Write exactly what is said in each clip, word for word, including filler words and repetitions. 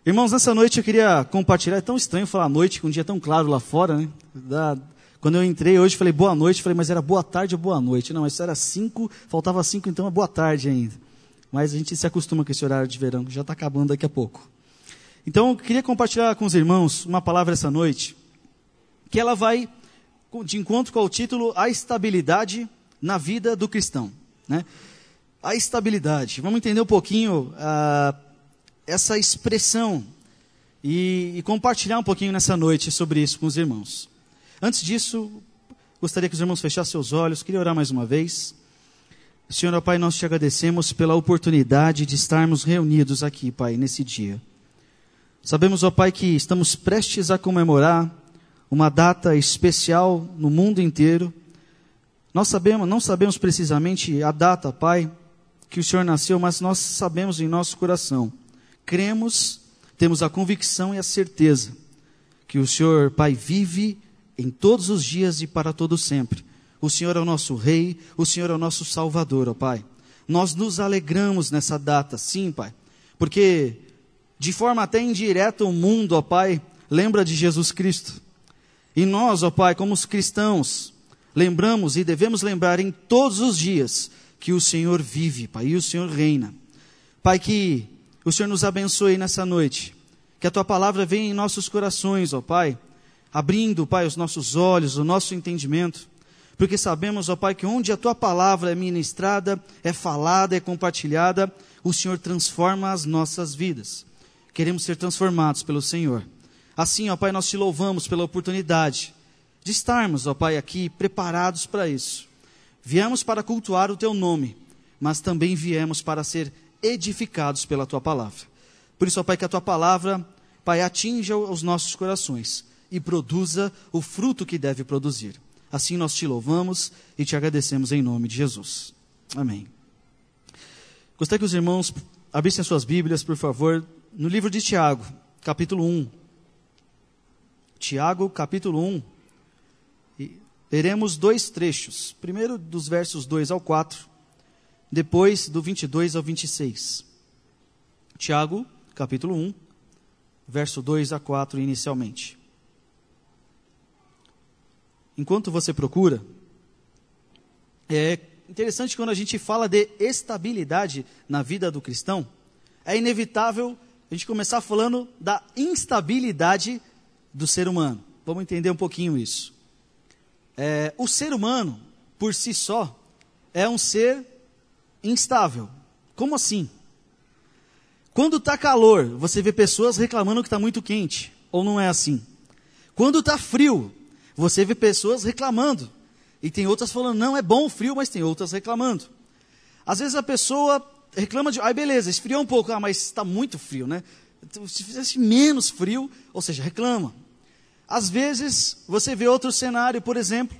Irmãos, nessa noite eu queria compartilhar, é tão estranho falar noite, com um dia tão claro lá fora, né? Da, quando eu entrei hoje, falei boa noite, falei, mas era boa tarde ou boa noite? Não, isso era cinco, faltava cinco, então é boa tarde ainda. Mas a gente se acostuma com esse horário de verão, já está acabando daqui a pouco. Então, eu queria compartilhar com os irmãos uma palavra essa noite, que ela vai de encontro com o título A Estabilidade na Vida do Cristão, né? A estabilidade, vamos entender um pouquinho ah, essa expressão e, e compartilhar um pouquinho nessa noite sobre isso com os irmãos. Antes disso, gostaria que os irmãos fechassem seus olhos, queria orar mais uma vez. Senhor, ó Pai, nós te agradecemos pela oportunidade de estarmos reunidos aqui, Pai, nesse dia. Sabemos, ó Pai, que estamos prestes a comemorar uma data especial no mundo inteiro. Nós sabemos, não sabemos precisamente a data, Pai, que o Senhor nasceu, mas nós sabemos em nosso coração. Cremos, temos a convicção e a certeza que o Senhor, Pai, vive em todos os dias e para todo sempre. O Senhor é o nosso Rei, o Senhor é o nosso Salvador, ó Pai. Nós nos alegramos nessa data, sim, Pai, porque de forma até indireta o mundo, ó Pai, lembra de Jesus Cristo. E nós, ó Pai, como os cristãos, lembramos e devemos lembrar em todos os dias que o Senhor vive, Pai, e o Senhor reina. Pai, que o Senhor nos abençoe nessa noite, que a Tua palavra venha em nossos corações, ó Pai, abrindo, Pai, os nossos olhos, o nosso entendimento, porque sabemos, ó Pai, que onde a Tua palavra é ministrada, é falada, é compartilhada, o Senhor transforma as nossas vidas. Queremos ser transformados pelo Senhor. Assim, ó Pai, nós Te louvamos pela oportunidade de estarmos, ó Pai, aqui preparados para isso. Viemos para cultuar o Teu nome, mas também viemos para ser edificados pela Tua palavra. Por isso, ó Pai, que a Tua palavra, Pai, atinja os nossos corações e produza o fruto que deve produzir. Assim nós Te louvamos e Te agradecemos em nome de Jesus. Amém. Gostaria que os irmãos abrissem as suas Bíblias, por favor, no livro de Tiago, capítulo um. Tiago, capítulo um. E leremos dois trechos. Primeiro dos versos dois ao quatro. Depois do vinte e dois ao vinte e seis. Tiago, capítulo um, verso dois a quatro inicialmente. Enquanto você procura, é interessante quando a gente fala de estabilidade na vida do cristão, é inevitável a gente começar falando da instabilidade do ser humano. Vamos entender um pouquinho isso. É, o ser humano, por si só, é um ser instável. Como assim? Quando está calor, você vê pessoas reclamando que está muito quente, ou não é assim? Quando está frio, você vê pessoas reclamando, e tem outras falando, não, é bom o frio, mas tem outras reclamando. Às vezes a pessoa reclama de, ah, beleza, esfriou um pouco, ah, mas está muito frio, né? Se fizesse menos frio, ou seja, reclama. Às vezes, você vê outro cenário, por exemplo,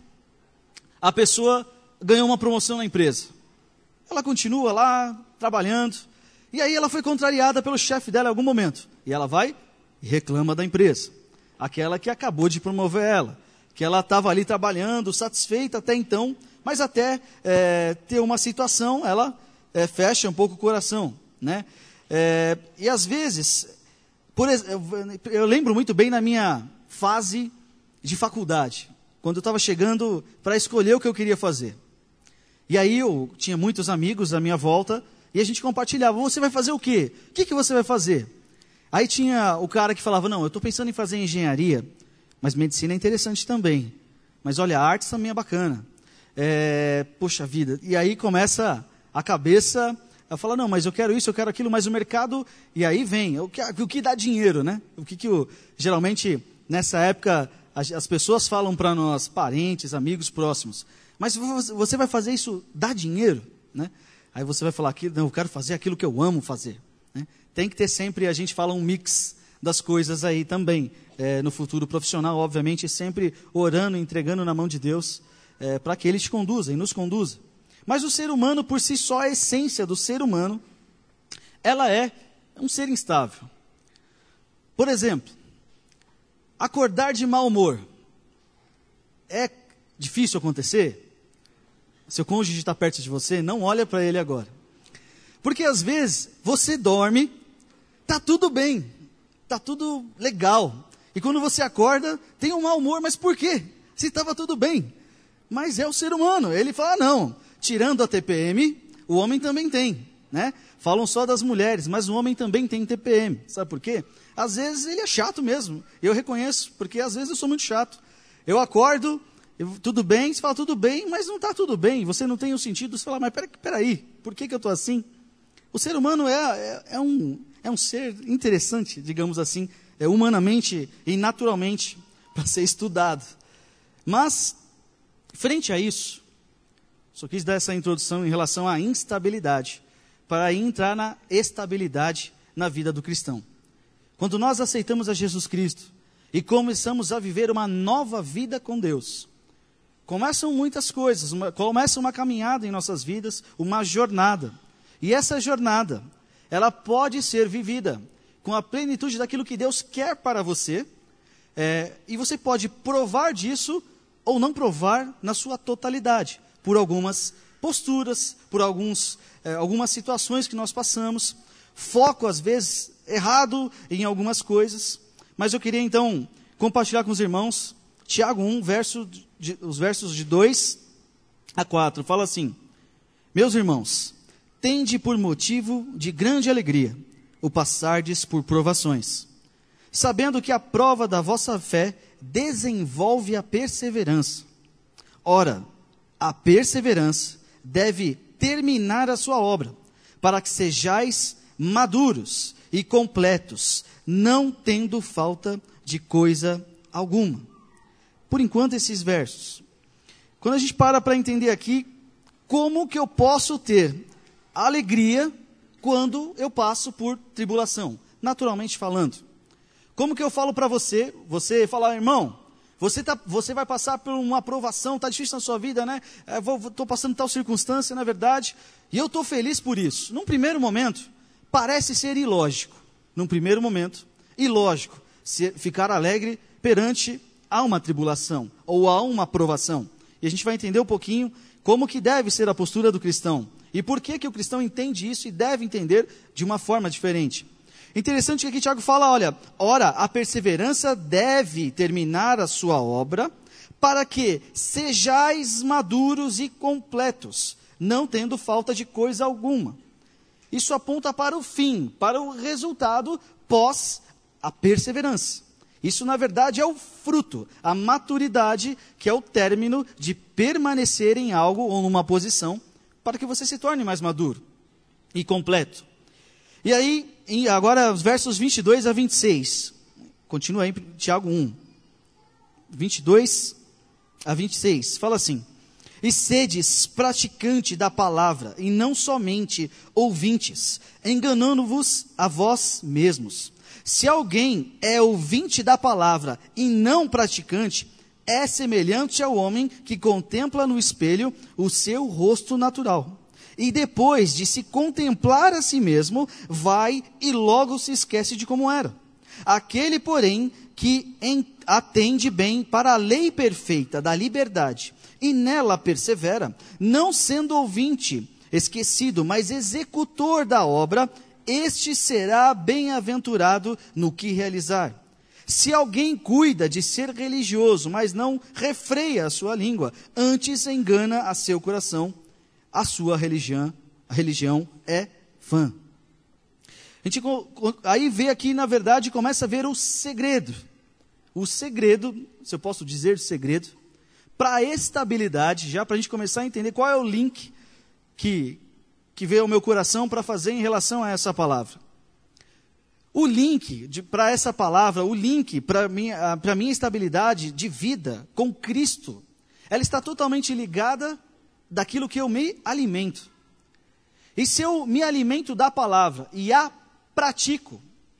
a pessoa ganhou uma promoção na empresa. Ela continua lá, trabalhando, e aí ela foi contrariada pelo chefe dela em algum momento. E ela vai e reclama da empresa. Aquela que acabou de promover ela, que ela estava ali trabalhando, satisfeita até então, mas até é, ter uma situação, ela é, fecha um pouco o coração, né? É, e às vezes, por, eu lembro muito bem na minha fase de faculdade, quando eu estava chegando para escolher o que eu queria fazer. E aí eu tinha muitos amigos à minha volta, e a gente compartilhava, você vai fazer o quê? O que, que você vai fazer? Aí tinha o cara que falava, não, eu estou pensando em fazer engenharia, mas medicina é interessante também. Mas olha, a arte também é bacana. É, poxa vida, e aí começa a cabeça a falar, não, mas eu quero isso, eu quero aquilo, mas o mercado, e aí vem, o que, o que dá dinheiro, né? O que, que o, geralmente, nessa época, as, as pessoas falam para nós, parentes, amigos próximos, mas você vai fazer isso, dá dinheiro, né? Aí você vai falar, não, eu quero fazer aquilo que eu amo fazer, né? Tem que ter sempre, a gente fala um mix das coisas aí também, é, no futuro profissional, obviamente, sempre orando, entregando na mão de Deus, é, para que Ele te conduza e nos conduza. Mas o ser humano, por si só, a essência do ser humano, ela é um ser instável. Por exemplo, acordar de mau humor é difícil acontecer? Seu cônjuge está perto de você, não olha para ele agora. Porque às vezes você dorme, está tudo bem, está tudo legal. E quando você acorda, tem um mau humor, mas por quê? Se estava tudo bem. Mas é o ser humano. Ele fala, ah, não, tirando a T P M, o homem também tem, né? Falam só das mulheres, mas o homem também tem T P M. Sabe por quê? Às vezes ele é chato mesmo. Eu reconheço, porque às vezes eu sou muito chato. Eu acordo, eu, tudo bem, você fala tudo bem, mas não está tudo bem. Você não tem o sentido, você fala, mas peraí, peraí, por que, que eu estou assim? O ser humano é, é, é, um, é um ser interessante, digamos assim, é humanamente e naturalmente para ser estudado. Mas, frente a isso, só quis dar essa introdução em relação à instabilidade, para aí entrar na estabilidade na vida do cristão. Quando nós aceitamos a Jesus Cristo e começamos a viver uma nova vida com Deus, começam muitas coisas, uma, começa uma caminhada em nossas vidas, uma jornada. E essa jornada, ela pode ser vivida com a plenitude daquilo que Deus quer para você, é, e você pode provar disso ou não provar na sua totalidade, por algumas posturas, por alguns, é, algumas situações que nós passamos, foco às vezes errado em algumas coisas, mas eu queria então compartilhar com os irmãos, Tiago um, verso de, os versos de dois a quatro, fala assim, meus irmãos, tende por motivo de grande alegria, o passardes por provações, sabendo que a prova da vossa fé desenvolve a perseverança. Ora, a perseverança deve terminar a sua obra, para que sejais maduros e completos, não tendo falta de coisa alguma. Por enquanto, esses versos. Quando a gente para para entender aqui, como que eu posso ter alegria quando eu passo por tribulação, naturalmente falando. Como que eu falo para você, você fala, irmão, você, tá, você vai passar por uma aprovação, está difícil na sua vida, né? Estou passando tal circunstância, na verdade, e eu estou feliz por isso. Num primeiro momento, parece ser ilógico. Num primeiro momento, ilógico, se, ficar alegre perante a uma tribulação, ou a uma aprovação. E a gente vai entender um pouquinho como que deve ser a postura do cristão. E por que, que o cristão entende isso e deve entender de uma forma diferente. Interessante que aqui Tiago fala, olha, ora, a perseverança deve terminar a sua obra, para que sejais maduros e completos, não tendo falta de coisa alguma. Isso aponta para o fim, para o resultado pós a perseverança. Isso, na verdade, é o fruto, a maturidade, que é o término de permanecer em algo ou numa posição, para que você se torne mais maduro e completo. E aí, em, agora, os versos vinte e dois a vinte e seis. Continua aí, Tiago um. vinte e dois a vinte e seis. Fala assim. E sedes praticante da palavra, e não somente ouvintes, enganando-vos a vós mesmos. Se alguém é ouvinte da palavra e não praticante, é semelhante ao homem que contempla no espelho o seu rosto natural. E depois de se contemplar a si mesmo, vai e logo se esquece de como era. Aquele, porém, que em, atende bem para a lei perfeita da liberdade, e nela persevera, não sendo ouvinte esquecido, mas executor da obra, este será bem-aventurado no que realizar. Se alguém cuida de ser religioso, mas não refreia a sua língua, antes engana a seu coração, a sua religião, a religião é vã. A gente aí vê aqui, na verdade, começa a ver o segredo. O segredo, se eu posso dizer segredo, para a estabilidade, já para a gente começar a entender qual é o link que, que veio ao meu coração para fazer em relação a essa palavra. O link para essa palavra, o link para a minha, para a minha estabilidade de vida com Cristo, ela está totalmente ligada daquilo que eu me alimento. E se eu me alimento da palavra e a pratico,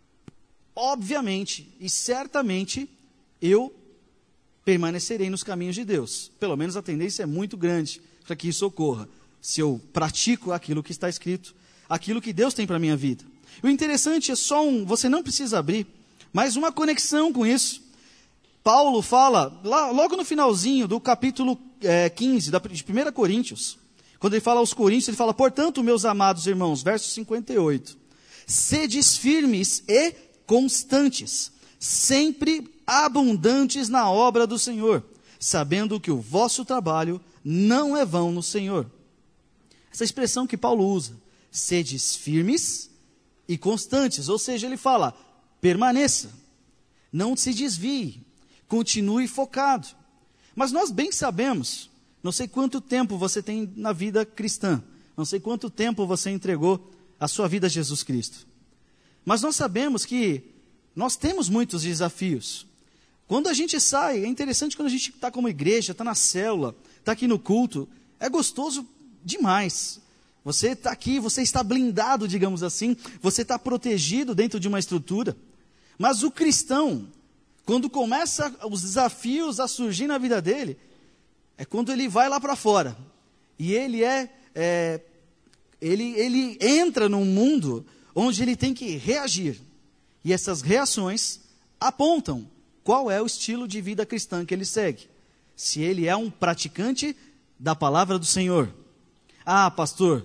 obviamente e certamente eu permanecerei nos caminhos de Deus. Pelo menos a tendência é muito grande para que isso ocorra. Se eu pratico aquilo que está escrito, aquilo que Deus tem para a minha vida. O interessante é só um, você não precisa abrir, mas uma conexão com isso. Paulo fala, lá, logo no finalzinho do capítulo é, quinze, da, de primeira Coríntios, quando ele fala aos Coríntios, ele fala, portanto, meus amados irmãos, verso cinquenta e oito, sedes firmes e constantes, sempre abundantes na obra do Senhor, sabendo que o vosso trabalho não é vão no Senhor. Essa expressão que Paulo usa, sedes firmes e constantes, ou seja, ele fala, permaneça, não se desvie, continue focado. Mas nós bem sabemos, não sei quanto tempo você tem na vida cristã, não sei quanto tempo você entregou a sua vida a Jesus Cristo, mas nós sabemos que nós temos muitos desafios. Quando a gente sai, é interessante quando a gente está como igreja, está na célula, está aqui no culto, é gostoso demais. Você está aqui, você está blindado, digamos assim, você está protegido dentro de uma estrutura. Mas o cristão, quando começa os desafios a surgir na vida dele, é quando ele vai lá para fora. E ele é, é ele, ele entra num mundo onde ele tem que reagir. E essas reações apontam qual é o estilo de vida cristã que ele segue. Se ele é um praticante da palavra do Senhor. Ah, pastor,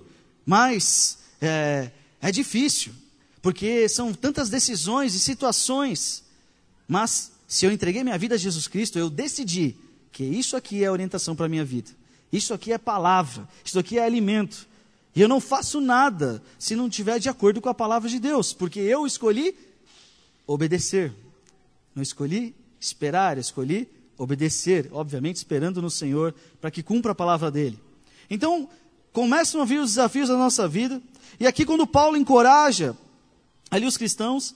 mas é, é difícil, porque são tantas decisões e situações. Mas se eu entreguei minha vida a Jesus Cristo, eu decidi que isso aqui é orientação para a minha vida. Isso aqui é palavra, isso aqui é alimento. E eu não faço nada se não estiver de acordo com a palavra de Deus, porque eu escolhi obedecer. Não escolhi esperar, escolhi obedecer, obviamente esperando no Senhor, para que cumpra a palavra dele. Então, começam a vir os desafios da nossa vida, e aqui quando Paulo encoraja ali os cristãos,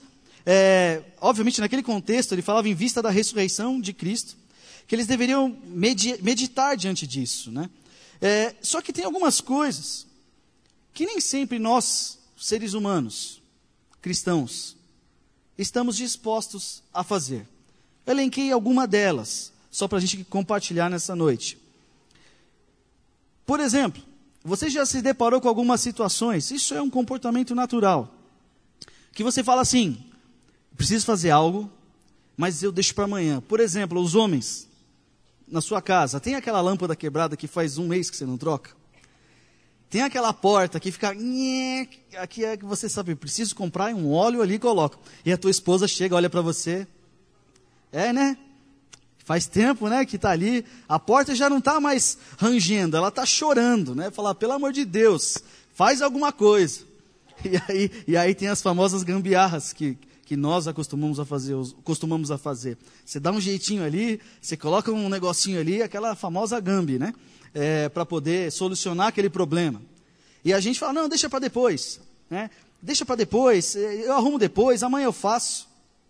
é, obviamente naquele contexto, ele falava em vista da ressurreição de Cristo, que eles deveriam medi- meditar diante disso, né? É, só que tem algumas coisas que nem sempre nós, seres humanos, cristãos, estamos dispostos a fazer. Eu elenquei alguma delas, só para a gente compartilhar nessa noite. Por exemplo, você já se deparou com algumas situações, isso é um comportamento natural, que você fala assim, preciso fazer algo, mas eu deixo para amanhã. Por exemplo, os homens, na sua casa, tem aquela lâmpada quebrada que faz um mês que você não troca? Tem aquela porta que fica, aqui é que você sabe, preciso comprar um óleo ali e coloca. E a tua esposa chega, olha para você, é, né? Faz tempo, né, que está ali, a porta já não está mais rangendo, ela está chorando, né? Falar, pelo amor de Deus, faz alguma coisa. E aí, e aí tem as famosas gambiarras que, que nós acostumamos a fazer, costumamos a fazer. Você dá um jeitinho ali, você coloca um negocinho ali, aquela famosa gambi, né? É, para poder solucionar aquele problema. E a gente fala, não, deixa para depois, né? Deixa para depois, eu arrumo depois, amanhã eu faço.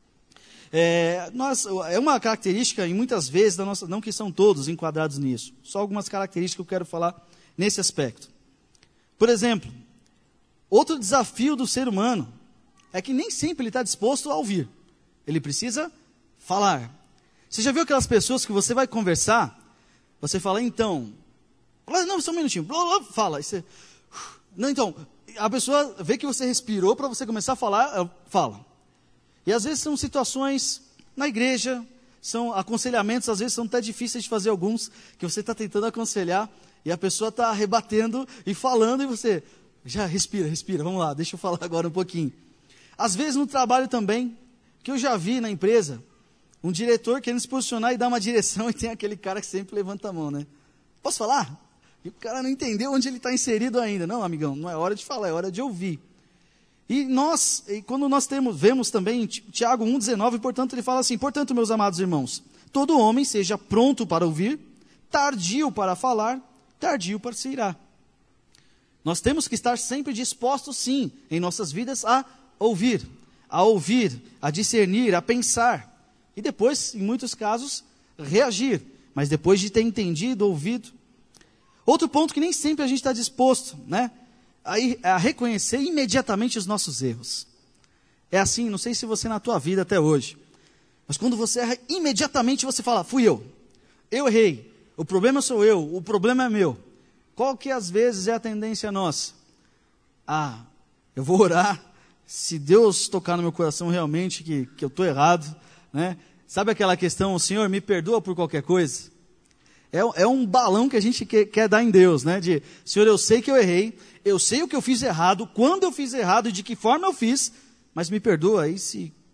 É, nós, é uma característica, e muitas vezes, da nossa, não que são todos enquadrados nisso, só algumas características que eu quero falar nesse aspecto. Por exemplo, outro desafio do ser humano é que nem sempre ele está disposto a ouvir. Ele precisa falar. Você já viu aquelas pessoas que você vai conversar, você fala, então, não, só um minutinho, fala, você, não, então, a pessoa vê que você respirou para você começar a falar, fala. E às vezes são situações na igreja, são aconselhamentos, às vezes são até difíceis de fazer alguns, que você está tentando aconselhar, e a pessoa está rebatendo e falando, e você, já respira, respira, vamos lá, deixa eu falar agora um pouquinho. Às vezes no trabalho também, que eu já vi na empresa, um diretor querendo se posicionar e dar uma direção, e tem aquele cara que sempre levanta a mão, né? Posso falar? E o cara não entendeu onde ele está inserido ainda. Não, amigão, não é hora de falar, é hora de ouvir. E nós, e quando nós temos, vemos também em Tiago um, dezenove, portanto, ele fala assim, portanto, meus amados irmãos, todo homem seja pronto para ouvir, tardio para falar, tardio para se irar. Nós temos que estar sempre dispostos, sim, em nossas vidas, a ouvir, a ouvir, a discernir, a pensar, e depois, em muitos casos, reagir, mas depois de ter entendido, ouvido. Outro ponto que nem sempre a gente está disposto, né? A, a reconhecer imediatamente os nossos erros. É assim, não sei se você na tua vida até hoje, mas quando você erra, imediatamente você fala, fui eu, eu errei, o problema sou eu, o problema é meu. Qual que às vezes é a tendência nossa? Ah, eu vou orar, se Deus tocar no meu coração realmente que, que eu estou errado, né? Sabe aquela questão, o Senhor me perdoa por qualquer coisa? É, é um balão que a gente quer, quer dar em Deus, né? De, Senhor, eu sei que eu errei, eu sei o que eu fiz errado, quando eu fiz errado e de que forma eu fiz, mas me perdoa aí se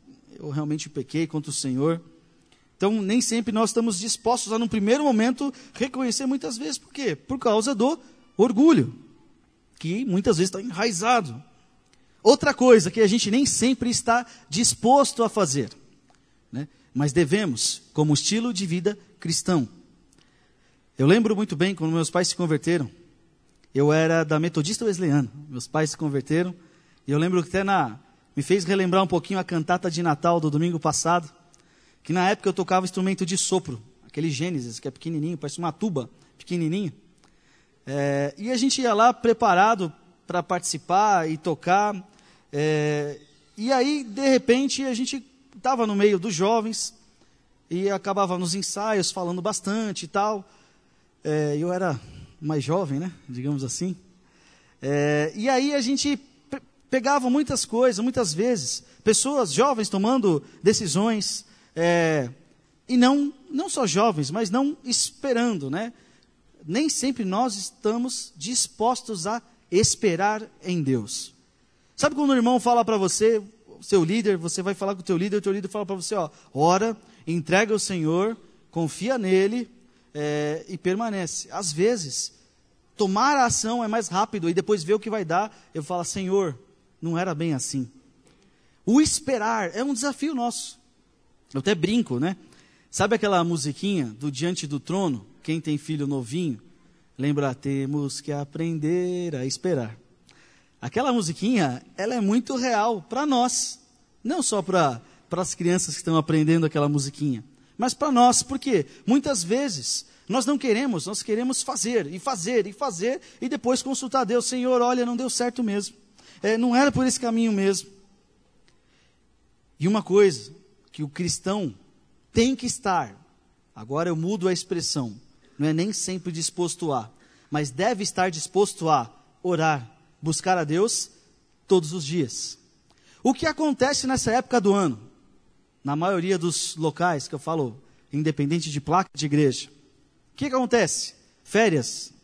eu realmente pequei contra o Senhor. Então, nem sempre nós estamos dispostos a, num primeiro momento, reconhecer muitas vezes. Por quê? Por causa do orgulho, que muitas vezes está enraizado. Outra coisa que a gente nem sempre está disposto a fazer, né? Mas devemos, como estilo de vida cristão. Eu lembro muito bem, quando meus pais se converteram, eu era da Metodista Wesleyana, meus pais se converteram, e eu lembro que até na, me fez relembrar um pouquinho a cantata de Natal do domingo passado, que na época eu tocava instrumento de sopro, aquele Gênesis, que é pequenininho, parece uma tuba pequenininha. É, e a gente ia lá preparado para participar e tocar. É, e aí, de repente, a gente estava no meio dos jovens e acabava nos ensaios falando bastante e tal. É, eu era mais jovem, né? Digamos assim. É, e aí a gente pe- pegava muitas coisas, muitas vezes, pessoas jovens tomando decisões. É, e não, não só jovens, mas não esperando, né? Nem sempre nós estamos dispostos a esperar em Deus. Sabe quando o irmão fala para você, seu líder, você vai falar com o teu líder, o teu líder fala para você, ó, ora, entrega ao Senhor, confia nele é, e permanece. Às vezes, tomar a ação é mais rápido e depois ver o que vai dar, eu falo, Senhor, não era bem assim. O esperar é um desafio nosso. Eu até brinco, né? Sabe aquela musiquinha do Diante do Trono? Quem tem filho novinho, lembra, temos que aprender a esperar. Aquela musiquinha, ela é muito real para nós. Não só para as crianças que estão aprendendo aquela musiquinha, mas para nós, porque muitas vezes nós não queremos, nós queremos fazer, e fazer, e fazer, e depois consultar a Deus. Senhor, olha, não deu certo mesmo. É, não era por esse caminho mesmo. E uma coisa que o cristão tem que estar, agora eu mudo a expressão, não é nem sempre disposto a, mas deve estar disposto a orar, buscar a Deus todos os dias. O que acontece nessa época do ano? Na maioria dos locais que eu falo, independente de placa de igreja, o que acontece? Férias.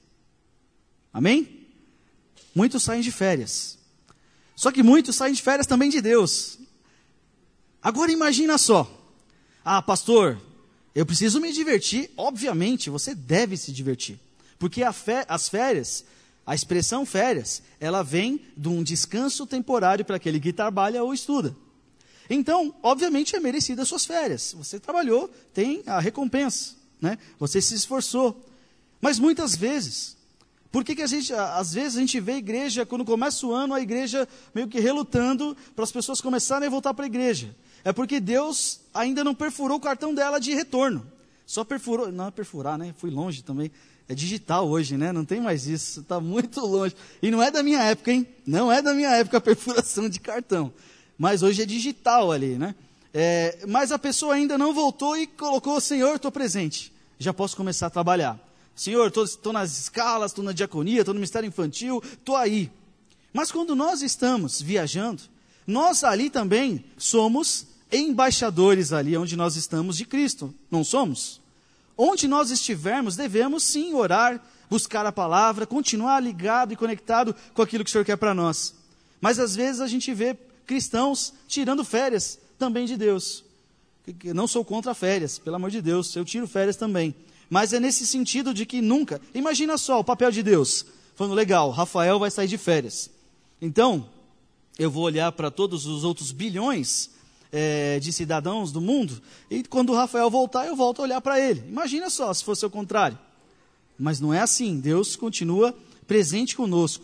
Amém? Muitos saem de férias. Só que muitos saem de férias também de Deus. Agora imagina só, ah pastor, eu preciso me divertir. Obviamente, você deve se divertir, porque a fé, as férias, a expressão férias, ela vem de um descanso temporário para aquele que trabalha ou estuda. Então, obviamente é merecida as suas férias, você trabalhou, tem a recompensa, né? Você se esforçou, mas muitas vezes, por que que a gente, às vezes a gente vê a igreja, quando começa o ano, a igreja meio que relutando para as pessoas começarem a voltar para a igreja? É porque Deus ainda não perfurou o cartão dela de retorno. Só perfurou, não é perfurar, né? Fui longe também. É digital hoje, né? Não tem mais isso, está muito longe. E não é da minha época, hein? Não é da minha época a perfuração de cartão. Mas hoje é digital ali, né? É, mas a pessoa ainda não voltou e colocou, Senhor, estou presente. Já posso começar a trabalhar. Senhor, estou nas escalas, estou na diaconia, estou no ministério infantil, estou aí. Mas quando nós estamos viajando, nós ali também somos embaixadores ali onde nós estamos de Cristo, não somos? Onde nós estivermos, devemos sim orar, buscar a palavra, continuar ligado e conectado com aquilo que o Senhor quer para nós. Mas às vezes a gente vê cristãos tirando férias também de Deus. Eu não sou contra férias, pelo amor de Deus, eu tiro férias também. Mas é nesse sentido de que nunca, imagina só o papel de Deus, falando, legal, Rafael vai sair de férias. Então, eu vou olhar para todos os outros bilhões é, de cidadãos do mundo, e quando o Rafael voltar, eu volto a olhar para ele. Imagina só se fosse o contrário. Mas não é assim, Deus continua presente conosco.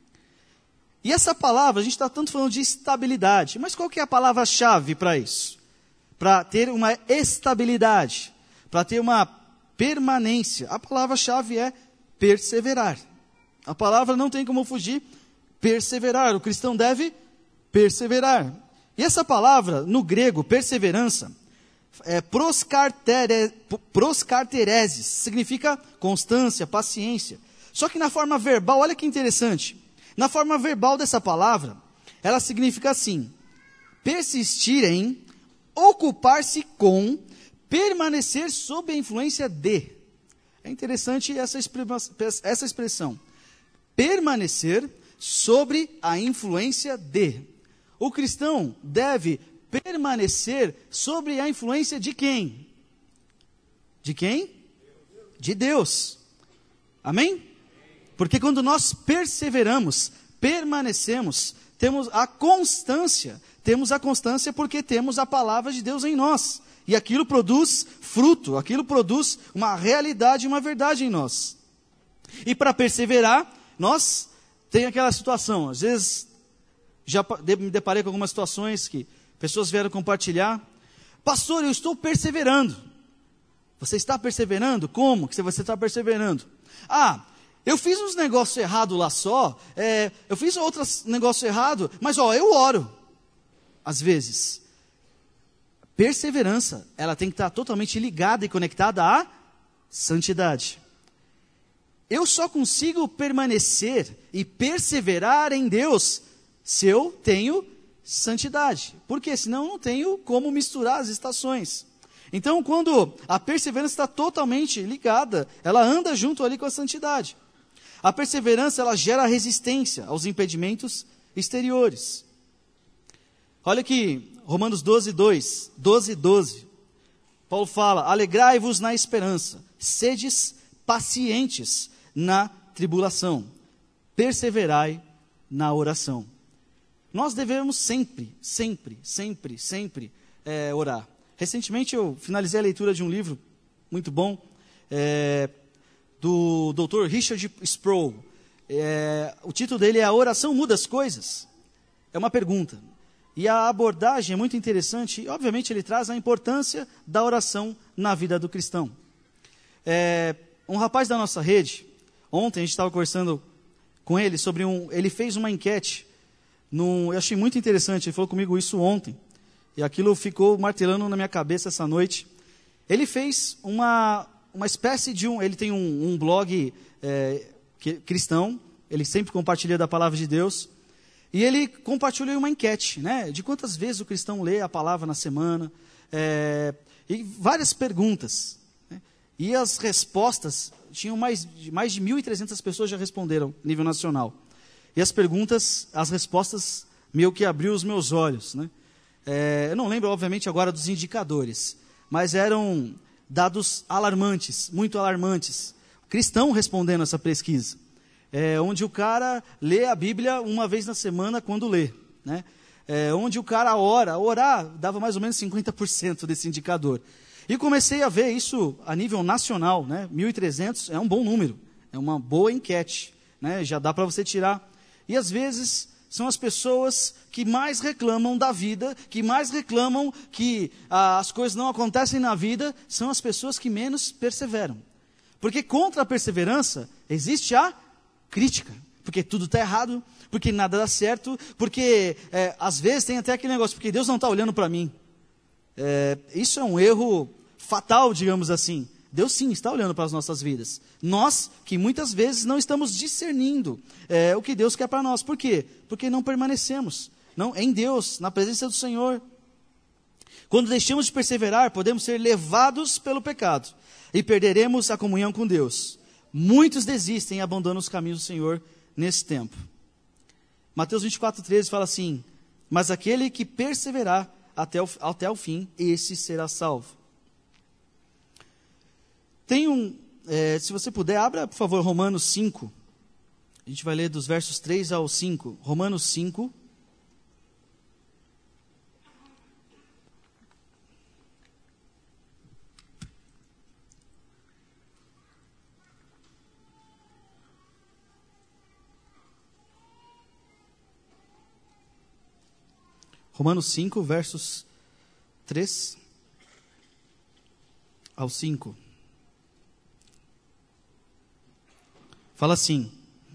E essa palavra, a gente está tanto falando de estabilidade, mas qual que é a palavra-chave para isso? Para ter uma estabilidade, para ter uma permanência, a palavra-chave é perseverar. A palavra não tem como fugir, perseverar. O cristão deve perseverar. E essa palavra, no grego, perseverança, é proscartere, proscartereses, significa constância, paciência. Só que na forma verbal, olha que interessante, na forma verbal dessa palavra, ela significa assim, persistir em, ocupar-se com, permanecer sob a influência de. É interessante essa expressão, permanecer sobre a influência de. O cristão deve permanecer sobre a influência de quem? De quem? De Deus. Amém? Porque quando nós perseveramos, permanecemos, temos a constância, temos a constância porque temos a palavra de Deus em nós. E aquilo produz fruto, aquilo produz uma realidade, uma verdade em nós. E para perseverar, nós tem aquela situação, às vezes já me deparei com algumas situações que pessoas vieram compartilhar. Pastor, eu estou perseverando. Você está perseverando? Como que você está perseverando? Ah, eu fiz uns negócios errados lá só, é, eu fiz outros negócios errados, mas ó, eu oro. Às vezes, perseverança, ela tem que estar totalmente ligada e conectada à santidade. Eu só consigo permanecer e perseverar em Deus se eu tenho santidade. Porque senão eu não tenho como misturar as estações. Então, quando a perseverança está totalmente ligada, ela anda junto ali com a santidade. A perseverança, ela gera resistência aos impedimentos exteriores. Olha aqui, Romanos doze, dois. doze, doze. Paulo fala, alegrai-vos na esperança, sedes pacientes na tribulação, perseverai na oração. Nós devemos sempre, sempre, sempre, sempre é, orar. Recentemente eu finalizei a leitura de um livro muito bom, é, do doutor Richard Sproul. É, o título dele é A Oração Muda as Coisas? É uma pergunta. E a abordagem é muito interessante, e obviamente ele traz a importância da oração na vida do cristão. É, um rapaz da nossa rede, ontem a gente estava conversando com ele sobre um... Ele fez uma enquete, num, eu achei muito interessante, ele falou comigo isso ontem, e aquilo ficou martelando na minha cabeça essa noite. Ele fez uma, uma espécie de um... Ele tem um, um blog é, que, cristão, ele sempre compartilha da palavra de Deus, e ele compartilhou uma enquete, né, de quantas vezes o cristão lê a palavra na semana, é, e várias perguntas. Né, e as respostas, tinham mais, mais de mil e trezentas pessoas já responderam, nível nacional. E as perguntas, as respostas, meio que abriu os meus olhos. Né. É, eu não lembro, obviamente, agora dos indicadores, mas eram dados alarmantes, muito alarmantes. Cristão respondendo essa pesquisa. É, onde o cara lê a Bíblia uma vez na semana quando lê. Né? É, onde o cara ora, orar dava mais ou menos cinquenta por cento desse indicador. E comecei a ver isso a nível nacional, né? mil e trezentos é um bom número, é uma boa enquete, né? Já dá para você tirar. E às vezes são as pessoas que mais reclamam da vida, que mais reclamam que ah, as coisas não acontecem na vida, são as pessoas que menos perseveram. Porque contra a perseverança existe a crítica, porque tudo está errado, porque nada dá certo, porque é, às vezes tem até aquele negócio, porque Deus não está olhando para mim. É, isso é um erro fatal, digamos assim. Deus sim está olhando para as nossas vidas. Nós, que muitas vezes não estamos discernindo é, o que Deus quer para nós. Por quê? Porque não permanecemos não, em Deus, na presença do Senhor. Quando deixamos de perseverar, podemos ser levados pelo pecado e perderemos a comunhão com Deus. Muitos desistem e abandonam os caminhos do Senhor nesse tempo. Mateus vinte e quatro, treze fala assim, mas aquele que perseverar até o, até o fim, esse será salvo. Tem um, é, se você puder, abra por favor Romanos cinco. A gente vai ler dos versos três ao cinco. Romanos cinco. Romanos cinco, versos três ao cinco. Fala assim,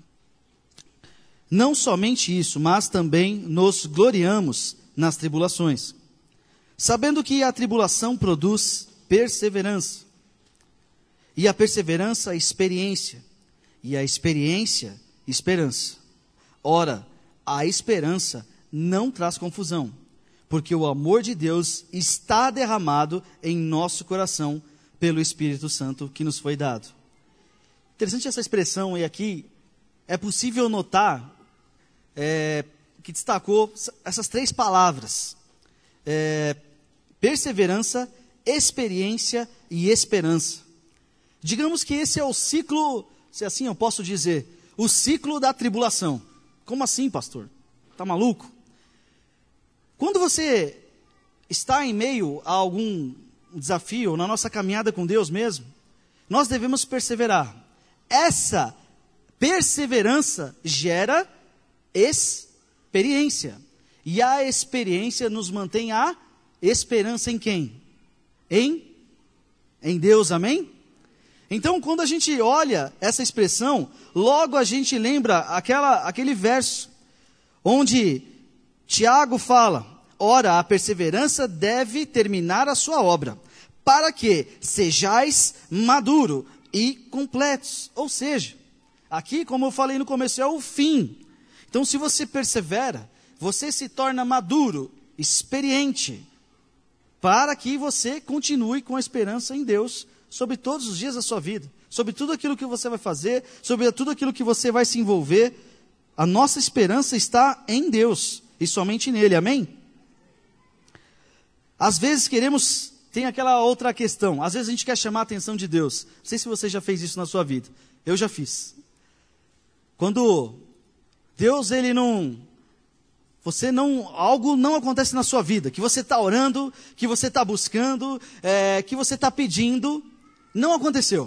não somente isso, mas também nos gloriamos nas tribulações, sabendo que a tribulação produz perseverança, e a perseverança, experiência, e a experiência, esperança. Ora, a esperança não traz confusão, porque o amor de Deus está derramado em nosso coração pelo Espírito Santo que nos foi dado. Interessante essa expressão, e aqui é possível notar é, que destacou essas três palavras. é, perseverança, experiência e esperança. Digamos que esse é o ciclo, se assim eu posso dizer, o ciclo da tribulação. Como assim, pastor? Está maluco? Quando você está em meio a algum desafio, na nossa caminhada com Deus mesmo, nós devemos perseverar. Essa perseverança gera experiência. E a experiência nos mantém a esperança em quem? Em, em Deus, amém? Então, quando a gente olha essa expressão, logo a gente lembra aquela, aquele verso, onde Tiago fala, ora, a perseverança deve terminar a sua obra, para que sejais maduro e completos. Ou seja, aqui, como eu falei no começo, é o fim. Então, se você persevera, você se torna maduro, experiente, para que você continue com a esperança em Deus, sobre todos os dias da sua vida, sobre tudo aquilo que você vai fazer, sobre tudo aquilo que você vai se envolver. A nossa esperança está em Deus, e somente nele, amém? Às vezes queremos, tem aquela outra questão, às vezes a gente quer chamar a atenção de Deus. Não sei se você já fez isso na sua vida, eu já fiz. Quando Deus, ele não, você não, algo não acontece na sua vida, que você está orando, que você está buscando, é, que você está pedindo, não aconteceu.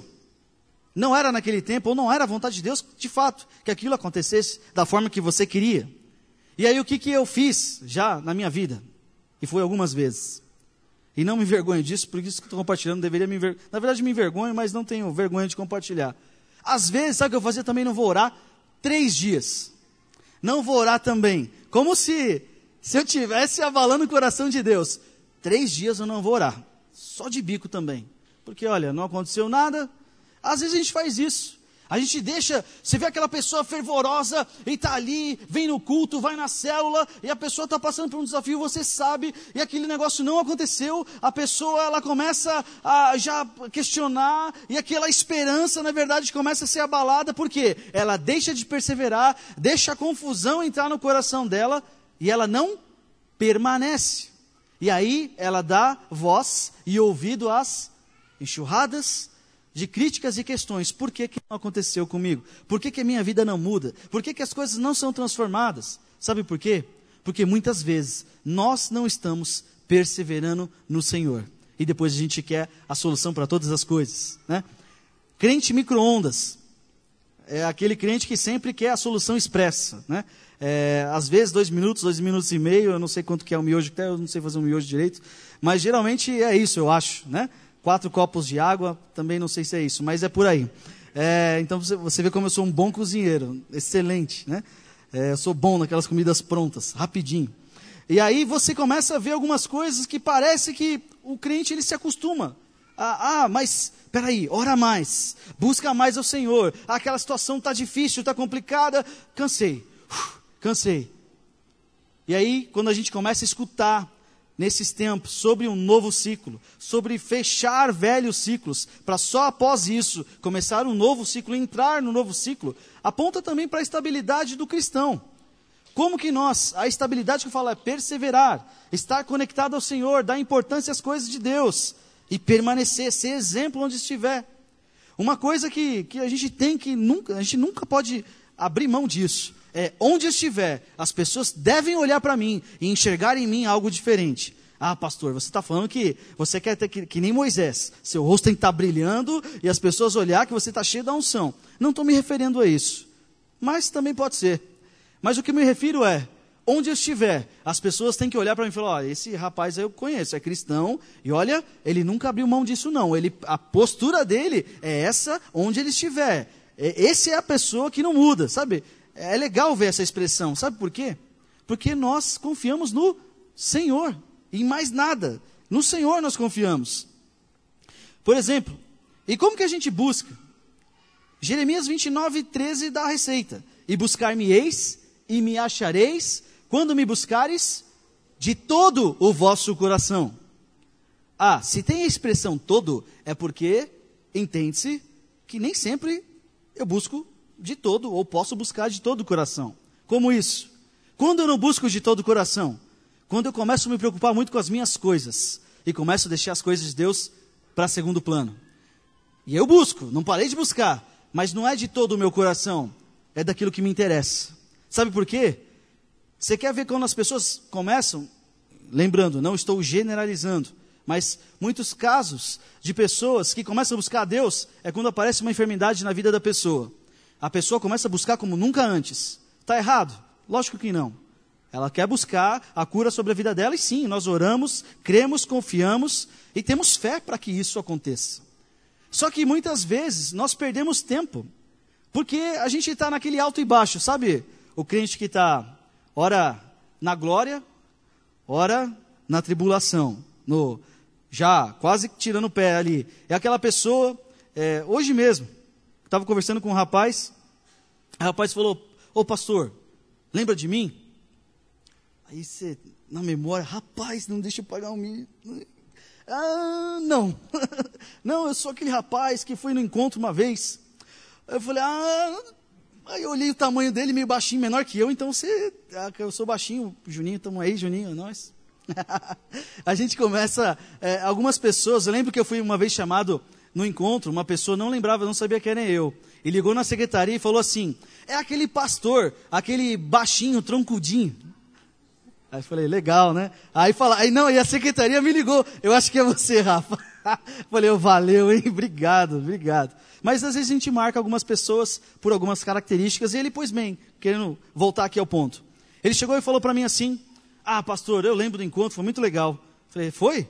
Não era naquele tempo, ou não era a vontade de Deus, de fato, que aquilo acontecesse da forma que você queria. E aí o que, que eu fiz já na minha vida? E foi algumas vezes. E não me envergonho disso, por isso que estou compartilhando, deveria me enver... Na verdade me envergonho, mas não tenho vergonha de compartilhar. Às vezes, sabe o que eu fazia também? Não vou orar três dias. Não vou orar também. Como se, se eu estivesse abalando o coração de Deus. Três dias eu não vou orar. Só de bico também. Porque, olha, não aconteceu nada. Às vezes a gente faz isso. A gente deixa, você vê aquela pessoa fervorosa e está ali, vem no culto, vai na célula, e a pessoa está passando por um desafio, você sabe, e aquele negócio não aconteceu, a pessoa ela começa a já questionar, e aquela esperança, na verdade, começa a ser abalada, porque ela deixa de perseverar, deixa a confusão entrar no coração dela, e ela não permanece. E aí ela dá voz e ouvido às enxurradas de críticas e questões. Por que que não aconteceu comigo? Por que que a minha vida não muda? Por que que as coisas não são transformadas? Sabe por quê? Porque muitas vezes nós não estamos perseverando no Senhor. E depois a gente quer a solução para todas as coisas, né? Crente micro-ondas é aquele crente que sempre quer a solução expressa, né? É, às vezes dois minutos, dois minutos e meio, eu não sei quanto que é o miojo, até eu não sei fazer um miojo direito, mas geralmente é isso, eu acho, né? Quatro copos de água, também não sei se é isso, mas é por aí. É, então você, você vê como eu sou um bom cozinheiro, excelente, né? É, eu sou bom naquelas comidas prontas, rapidinho. E aí você começa a ver algumas coisas que parece que o crente ele se acostuma. Ah, ah mas peraí, ora mais, busca mais ao Senhor. Ah, aquela situação está difícil, está complicada, cansei, uf, cansei. E aí quando a gente começa a escutar nesses tempos, sobre um novo ciclo, sobre fechar velhos ciclos, para só após isso, começar um novo ciclo, entrar no novo ciclo, aponta também para a estabilidade do cristão. Como que nós, a estabilidade que eu falo é perseverar, estar conectado ao Senhor, dar importância às coisas de Deus, e permanecer, ser exemplo onde estiver. Uma coisa que, que a gente tem que, nunca, a gente nunca pode abrir mão disso, é, onde eu estiver, as pessoas devem olhar para mim e enxergar em mim algo diferente. Ah, pastor, você está falando que você quer ter que, que nem Moisés, seu rosto tem que estar brilhando e as pessoas olhar que você está cheio da unção. Não estou me referindo a isso, mas também pode ser. Mas o que me refiro é, onde eu estiver, as pessoas têm que olhar para mim e falar, ó, esse rapaz aí eu conheço, é cristão, e olha, ele nunca abriu mão disso não, ele, a postura dele é essa onde ele estiver. Essa é a pessoa que não muda, sabe? É legal ver essa expressão, sabe por quê? Porque nós confiamos no Senhor, em mais nada, no Senhor nós confiamos. Por exemplo, e como que a gente busca? Jeremias vinte e nove, treze dá a receita, e buscar-me-eis, e me achareis, quando me buscares, de todo o vosso coração. Ah, se tem a expressão todo, é porque entende-se que nem sempre eu busco de todo, ou posso buscar de todo o coração. Como isso? Quando eu não busco de todo o coração? quando eu começo a me preocupar muito com as minhas coisas e começo a deixar as coisas de Deus para segundo plano. E eu busco, não parei de buscar, mas não é de todo o meu coração, é daquilo que me interessa. Sabe por quê? Você quer ver quando as pessoas começam, lembrando, não estou generalizando, mas muitos casos de pessoas que começam a buscar a Deus é quando aparece uma enfermidade na vida da pessoa. A pessoa começa a buscar como nunca antes. Está errado? Lógico que não. Ela quer buscar a cura sobre a vida dela e sim, nós oramos, cremos, confiamos e temos fé para que isso aconteça. Só que muitas vezes nós perdemos tempo, porque a gente está naquele alto e baixo, sabe? O crente que está, ora na glória, ora na tribulação, no, já quase tirando o pé ali. É aquela pessoa, é, hoje mesmo, estava conversando com um rapaz, o rapaz falou, ô pastor, lembra de mim? Aí você, na memória, rapaz, não deixa eu pagar um milho. Ah, não, não, eu sou aquele rapaz que foi no encontro uma vez. Eu falei, ah, aí eu olhei o tamanho dele, meio baixinho, menor que eu, então você, ah, eu sou baixinho, Juninho, estamos aí, Juninho, é nós. A gente começa, é, algumas pessoas, eu lembro que eu fui uma vez chamado no encontro, uma pessoa não lembrava, não sabia que era eu, e ligou na secretaria e falou assim, é aquele pastor, aquele baixinho, troncudinho. Aí eu falei, legal, né? Aí fala, aí não, e a secretaria me ligou, eu acho que é você, Rafa. Falei, oh, valeu, hein? Obrigado, obrigado. Mas às vezes a gente marca algumas pessoas por algumas características, e ele, pois bem, querendo voltar aqui ao ponto. Ele chegou e falou para mim assim, ah, pastor, eu lembro do encontro, foi muito legal. Falei, foi?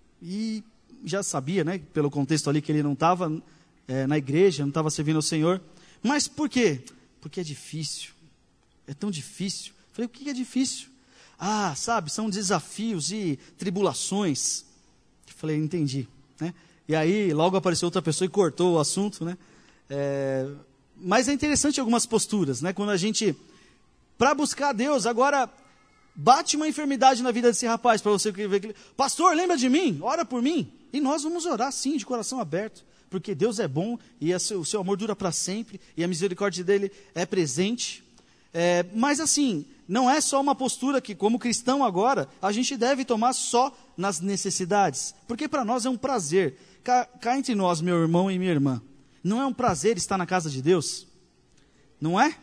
E já sabia, né, pelo contexto ali que ele não estava é, na igreja, não estava servindo ao Senhor. Mas por quê? Porque é difícil, é tão difícil. Falei, o que é difícil? Ah, sabe, são desafios e tribulações. Falei, entendi, né? E aí logo apareceu outra pessoa e cortou o assunto, né? É, mas é interessante algumas posturas, né? Quando a gente, para buscar a Deus, agora bate uma enfermidade na vida desse rapaz, para você ver que, pastor, lembra de mim? Ora por mim. E nós vamos orar, sim, de coração aberto, porque Deus é bom e o seu, o seu amor dura para sempre e a misericórdia dele é presente. É, mas assim, não é só uma postura que, como cristão agora, a gente deve tomar só nas necessidades, porque para nós é um prazer. Cá, cá entre nós, meu irmão e minha irmã, não é um prazer estar na casa de Deus? Não é?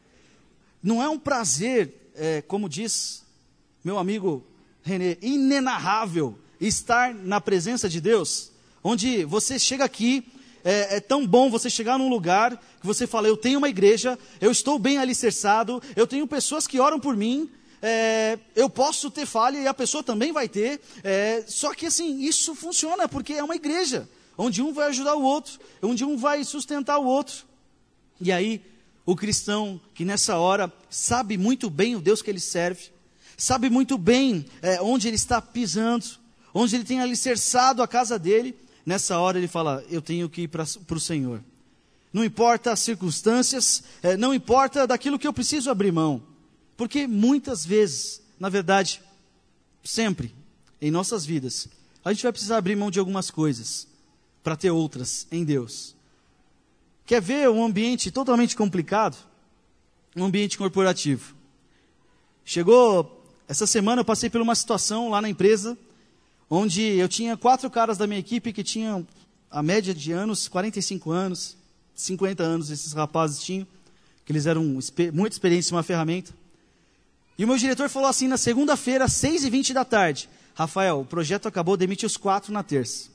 Não é um prazer, é, como diz meu amigo René, inenarrável estar na presença de Deus, onde você chega aqui, é, é tão bom você chegar num lugar que você fala, eu tenho uma igreja, eu estou bem alicerçado, eu tenho pessoas que oram por mim, é, eu posso ter falha e a pessoa também vai ter, é, só que assim, isso funciona porque é uma igreja, onde um vai ajudar o outro, onde um vai sustentar o outro. E aí, o cristão que nessa hora sabe muito bem o Deus que ele serve, sabe muito bem é, onde ele está pisando, onde ele tem alicerçado a casa dele, nessa hora ele fala, eu tenho que ir para o Senhor. Não importa as circunstâncias, é, não importa daquilo que eu preciso abrir mão. Porque muitas vezes, na verdade, sempre, em nossas vidas, a gente vai precisar abrir mão de algumas coisas, para ter outras em Deus. Quer ver um ambiente totalmente complicado? Um ambiente corporativo. Chegou, essa semana eu passei por uma situação lá na empresa, onde eu tinha quatro caras da minha equipe que tinham a média de anos, quarenta e cinco anos, cinquenta anos esses rapazes tinham, que eles eram muito experientes em uma ferramenta. E o meu diretor falou assim, na segunda-feira, às seis e vinte da tarde, Rafael, o projeto acabou, demite os quatro na terça.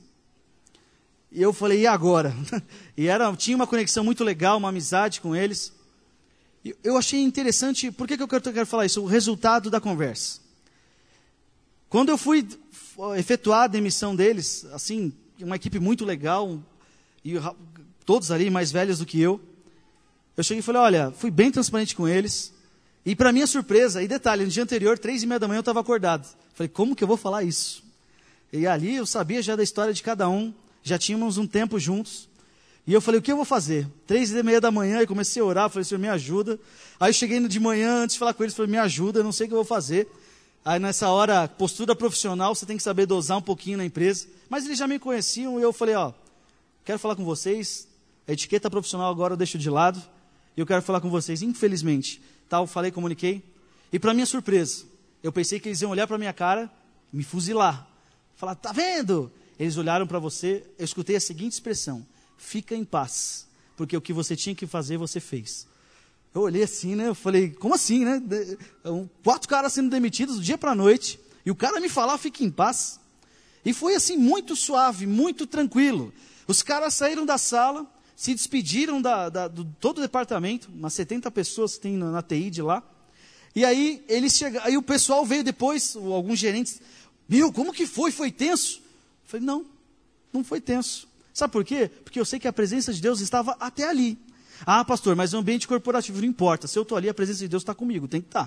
E eu falei, e agora? E era, tinha uma conexão muito legal, uma amizade com eles. E eu achei interessante, por que, que eu quero, eu quero falar isso? O resultado da conversa. Quando eu fui efetuar a demissão deles, assim, uma equipe muito legal, e todos ali mais velhos do que eu, eu cheguei e falei, olha, fui bem transparente com eles, e para minha surpresa, e detalhe, no dia anterior, três e meia da manhã eu estava acordado. Falei, como que eu vou falar isso? E ali eu sabia já da história de cada um, já tínhamos um tempo juntos, e eu falei, o que eu vou fazer? Três e meia da manhã, eu comecei a orar, falei, Senhor, me ajuda. Aí eu cheguei de manhã, antes de falar com eles, falei, me ajuda, eu não sei o que eu vou fazer. Aí nessa hora, postura profissional, você tem que saber dosar um pouquinho na empresa. Mas eles já me conheciam e eu falei, ó, quero falar com vocês, a etiqueta profissional agora eu deixo de lado, e eu quero falar com vocês, infelizmente, tal, falei, comuniquei, e para minha surpresa, eu pensei que eles iam olhar para a minha cara, me fuzilar. Falar, tá vendo? Eles olharam para você, eu escutei a seguinte expressão: fica em paz, porque o que você tinha que fazer, você fez. Eu olhei assim, né? Eu falei, como assim, né? Quatro caras sendo demitidos do dia para a noite, e o cara me falar, fique em paz. E foi assim, muito suave, muito tranquilo. Os caras saíram da sala, se despediram da, da, do todo o departamento, umas setenta pessoas que tem na, na T I de lá. E aí, eles chegaram, aí o pessoal veio depois, alguns gerentes, meu, como que foi? Foi tenso? Eu falei, não, não foi tenso. Sabe por quê? Porque eu sei que a presença de Deus estava até ali. Ah, pastor, mas o ambiente corporativo não importa. Se eu estou ali, a presença de Deus está comigo, tem que estar.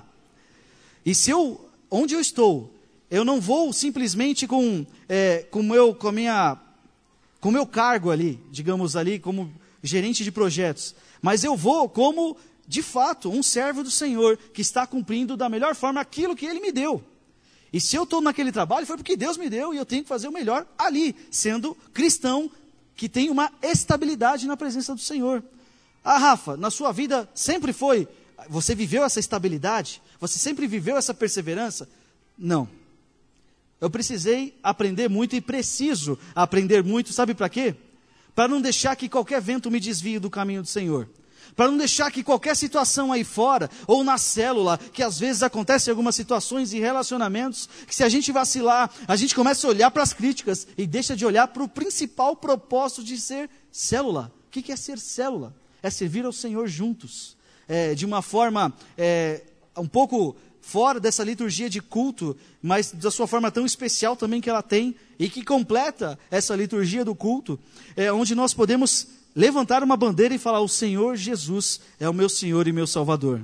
E se eu, onde eu estou, eu não vou simplesmente com, é, com meu, com a minha, com meu cargo ali, digamos ali, como gerente de projetos, mas eu vou como, de fato, um servo do Senhor, que está cumprindo da melhor forma aquilo que Ele me deu. E se eu estou naquele trabalho, foi porque Deus me deu, e eu tenho que fazer o melhor ali, sendo cristão, que tem uma estabilidade na presença do Senhor. Ah, Rafa, na sua vida sempre foi, você viveu essa estabilidade? Você sempre viveu essa perseverança? Não. Eu precisei aprender muito e preciso aprender muito, sabe para quê? Para não deixar que qualquer vento me desvie do caminho do Senhor. Para não deixar que qualquer situação aí fora, ou na célula, que às vezes acontecem algumas situações e relacionamentos, que se a gente vacilar, a gente começa a olhar para as críticas e deixa de olhar para o principal propósito de ser célula. O que é ser célula? É servir ao Senhor juntos, é, de uma forma é, um pouco fora dessa liturgia de culto, mas da sua forma tão especial também que ela tem, e que completa essa liturgia do culto, é, onde nós podemos levantar uma bandeira e falar, o Senhor Jesus é o meu Senhor e meu Salvador.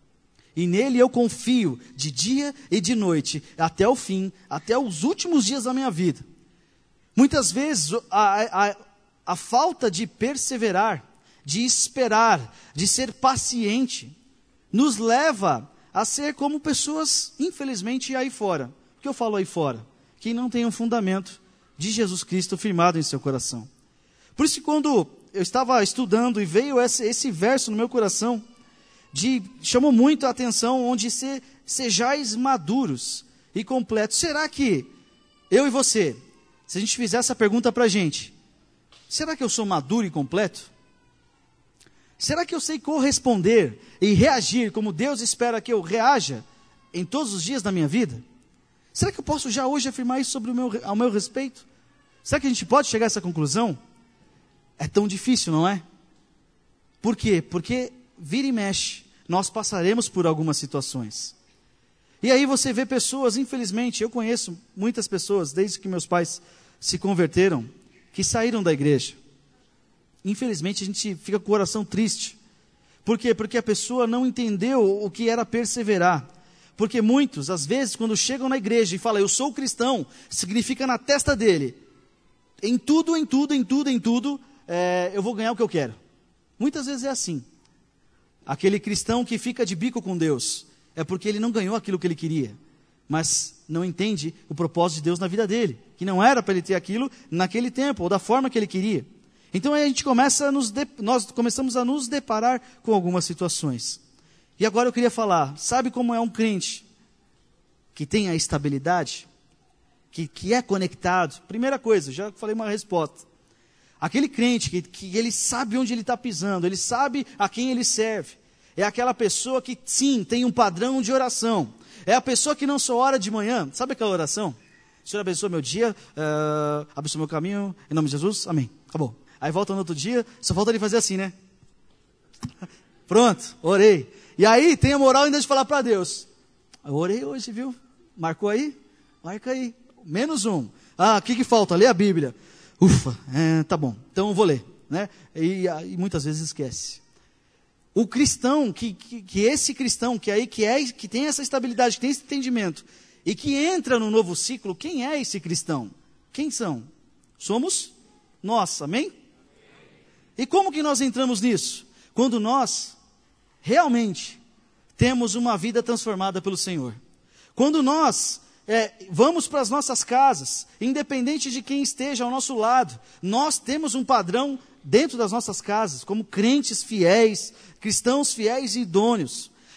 E nele eu confio de dia e de noite, até o fim, até os últimos dias da minha vida. Muitas vezes a, a, a falta de perseverar, de esperar, de ser paciente, nos leva a ser como pessoas, infelizmente, aí fora. Por que eu falo aí fora? Que não tem um fundamento de Jesus Cristo firmado em seu coração. Por isso, quando eu estava estudando e veio esse, esse verso no meu coração, de, chamou muito a atenção, onde se, sejais maduros e completos. Será que eu e você, se a gente fizer essa pergunta para a gente, será que eu sou maduro e completo? Será que eu sei corresponder e reagir como Deus espera que eu reaja em todos os dias da minha vida? Será que eu posso já hoje afirmar isso sobre o meu, ao meu respeito? Será que a gente pode chegar a essa conclusão? É tão difícil, não é? Por quê? Porque vira e mexe, nós passaremos por algumas situações. E aí você vê pessoas, infelizmente, eu conheço muitas pessoas, desde que meus pais se converteram, que saíram da igreja. Infelizmente a gente fica com o coração triste. Por quê? Porque a pessoa não entendeu o que era perseverar. Porque muitos, às vezes, quando chegam na igreja e falam, eu sou cristão, significa na testa dele, em tudo, em tudo, em tudo, em tudo, é, eu vou ganhar o que eu quero. Muitas vezes é assim. Aquele cristão que fica de bico com Deus, é porque ele não ganhou aquilo que ele queria, mas não entende o propósito de Deus na vida dele, que não era para ele ter aquilo naquele tempo, ou da forma que ele queria. Então aí a gente começa a nos de, nós começamos a nos deparar com algumas situações. E agora eu queria falar, sabe como é um crente que tem a estabilidade, que, que é conectado? Primeira coisa, já falei uma resposta. Aquele crente que, que ele sabe onde ele está pisando, ele sabe a quem ele serve. É aquela pessoa que sim, tem um padrão de oração. É a pessoa que não só ora de manhã, sabe aquela oração? Senhor abençoa meu dia, uh, abençoa meu caminho, em nome de Jesus, amém, acabou. Aí volta no outro dia, só falta ele fazer assim, né? Pronto, orei. E aí tem a moral ainda de falar para Deus, eu orei hoje, viu? Marcou aí? Marca aí. Menos um. Ah, o que que falta? Lê a Bíblia. Ufa, é, tá bom, então eu vou ler. Né? E, e muitas vezes esquece. O cristão, que, que, que esse cristão, que, aí, que, é, que tem essa estabilidade, que tem esse entendimento, e que entra no novo ciclo, quem é esse cristão? Quem são? Somos nós, amém? E como que nós entramos nisso? Quando nós realmente temos uma vida transformada pelo Senhor. Quando nós é, vamos para as nossas casas, independente de quem esteja ao nosso lado, nós temos um padrão dentro das nossas casas, como crentes fiéis, cristãos fiéis e idôneos.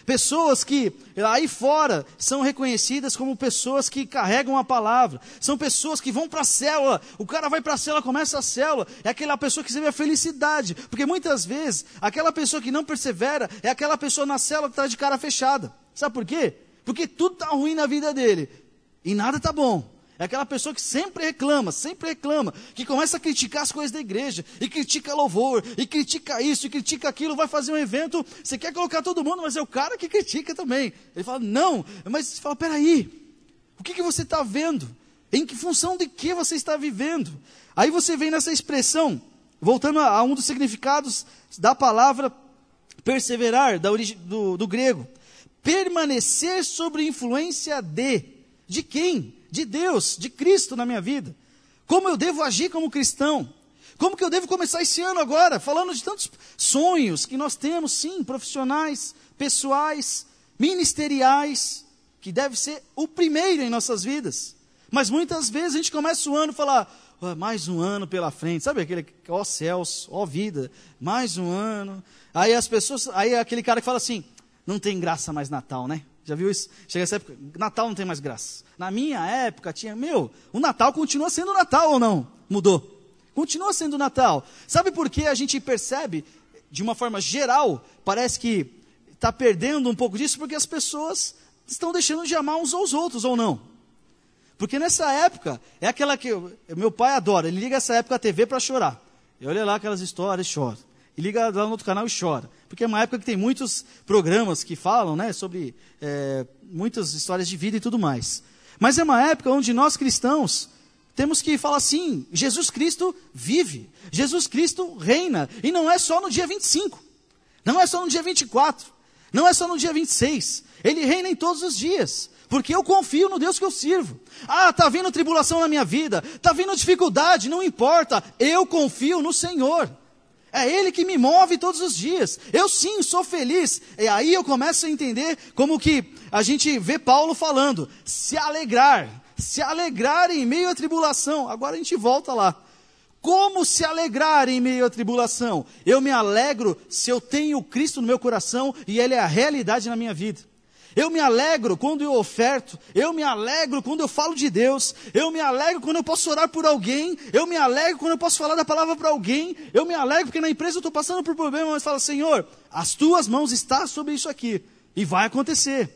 Pessoas que aí fora são reconhecidas como pessoas que carregam a palavra. São pessoas que vão para a célula. O cara vai para a célula, começa a célula. É aquela pessoa que recebe a felicidade. Porque muitas vezes, aquela pessoa que não persevera é aquela pessoa na célula que está de cara fechada. Sabe por quê? Porque tudo está ruim na vida dele. E nada está bom. É aquela pessoa que sempre reclama, sempre reclama, que começa a criticar as coisas da igreja, e critica louvor, e critica isso, e critica aquilo, vai fazer um evento, você quer colocar todo mundo, mas é o cara que critica também. Ele fala, não, mas você fala, peraí, o que, que você está vendo? Em que função de que você está vivendo? Aí você vem nessa expressão, voltando a, a um dos significados da palavra perseverar, da origem do, do grego, permanecer sob influência de, de quem? De Deus, de Cristo na minha vida. Como eu devo agir como cristão? Como que eu devo começar esse ano agora? Falando de tantos sonhos que nós temos, sim, profissionais, pessoais, ministeriais, que deve ser o primeiro em nossas vidas. Mas muitas vezes a gente começa o ano e fala, oh, mais um ano pela frente, sabe aquele, ó céus, ó vida, mais um ano. Aí as pessoas, aí aquele cara que fala assim, não tem graça mais Natal, né? Já viu isso? Chega essa época, Natal não tem mais graça. Na minha época tinha, meu, o Natal continua sendo Natal ou não? Mudou. Continua sendo Natal. Sabe por que a gente percebe, de uma forma geral, parece que está perdendo um pouco disso? Porque as pessoas estão deixando de amar uns aos outros ou não? Porque nessa época, é aquela que, eu, meu pai adora, ele liga essa época a T V para chorar. E olha lá aquelas histórias e chora. E liga lá no outro canal e chora. Porque é uma época que tem muitos programas que falam, né, sobre é, muitas histórias de vida e tudo mais. Mas é uma época onde nós cristãos temos que falar assim, Jesus Cristo vive, Jesus Cristo reina. E não é só no dia vinte e cinco, não é só no dia vinte e quatro, não é só no dia vinte e seis. Ele reina em todos os dias. Porque eu confio no Deus que eu sirvo. Ah, está vindo tribulação na minha vida, está vindo dificuldade, não importa. Eu confio no Senhor. É Ele que me move todos os dias. Eu sim sou feliz. E aí eu começo a entender como que a gente vê Paulo falando. Se alegrar. Se alegrar em meio à tribulação. Agora a gente volta lá. Como se alegrar em meio à tribulação? Eu me alegro se eu tenho Cristo no meu coração e Ele é a realidade na minha vida. Eu me alegro quando eu oferto, eu me alegro quando eu falo de Deus, eu me alegro quando eu posso orar por alguém, eu me alegro quando eu posso falar da palavra para alguém, eu me alegro porque na empresa eu estou passando por problema, mas falo, Senhor, as tuas mãos estão sobre isso aqui, e vai acontecer.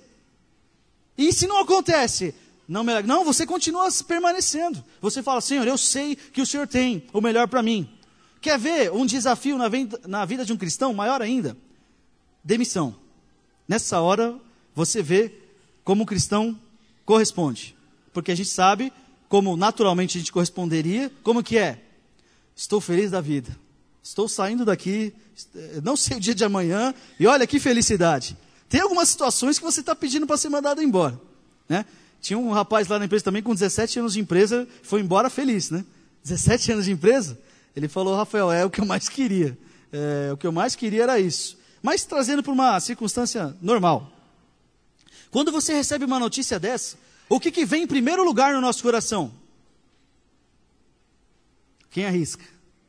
E se não acontece, não me alegro. Não, você continua permanecendo, você fala, Senhor, eu sei que o Senhor tem o melhor para mim. Quer ver um desafio na vida, na vida de um cristão, maior ainda? Demissão. Nessa hora, você vê como o cristão corresponde. Porque a gente sabe como naturalmente a gente corresponderia. Como que é? Estou feliz da vida. Estou saindo daqui, não sei o dia de amanhã, e olha que felicidade. Tem algumas situações que você está pedindo para ser mandado embora. Né? Tinha um rapaz lá na empresa também com dezessete anos de empresa, foi embora feliz. Né? dezessete anos de empresa, ele falou, Rafael, é o que eu mais queria. É, o que eu mais queria era isso. Mas trazendo para uma circunstância normal. Quando você recebe uma notícia dessa, o que, que vem em primeiro lugar no nosso coração? Quem arrisca?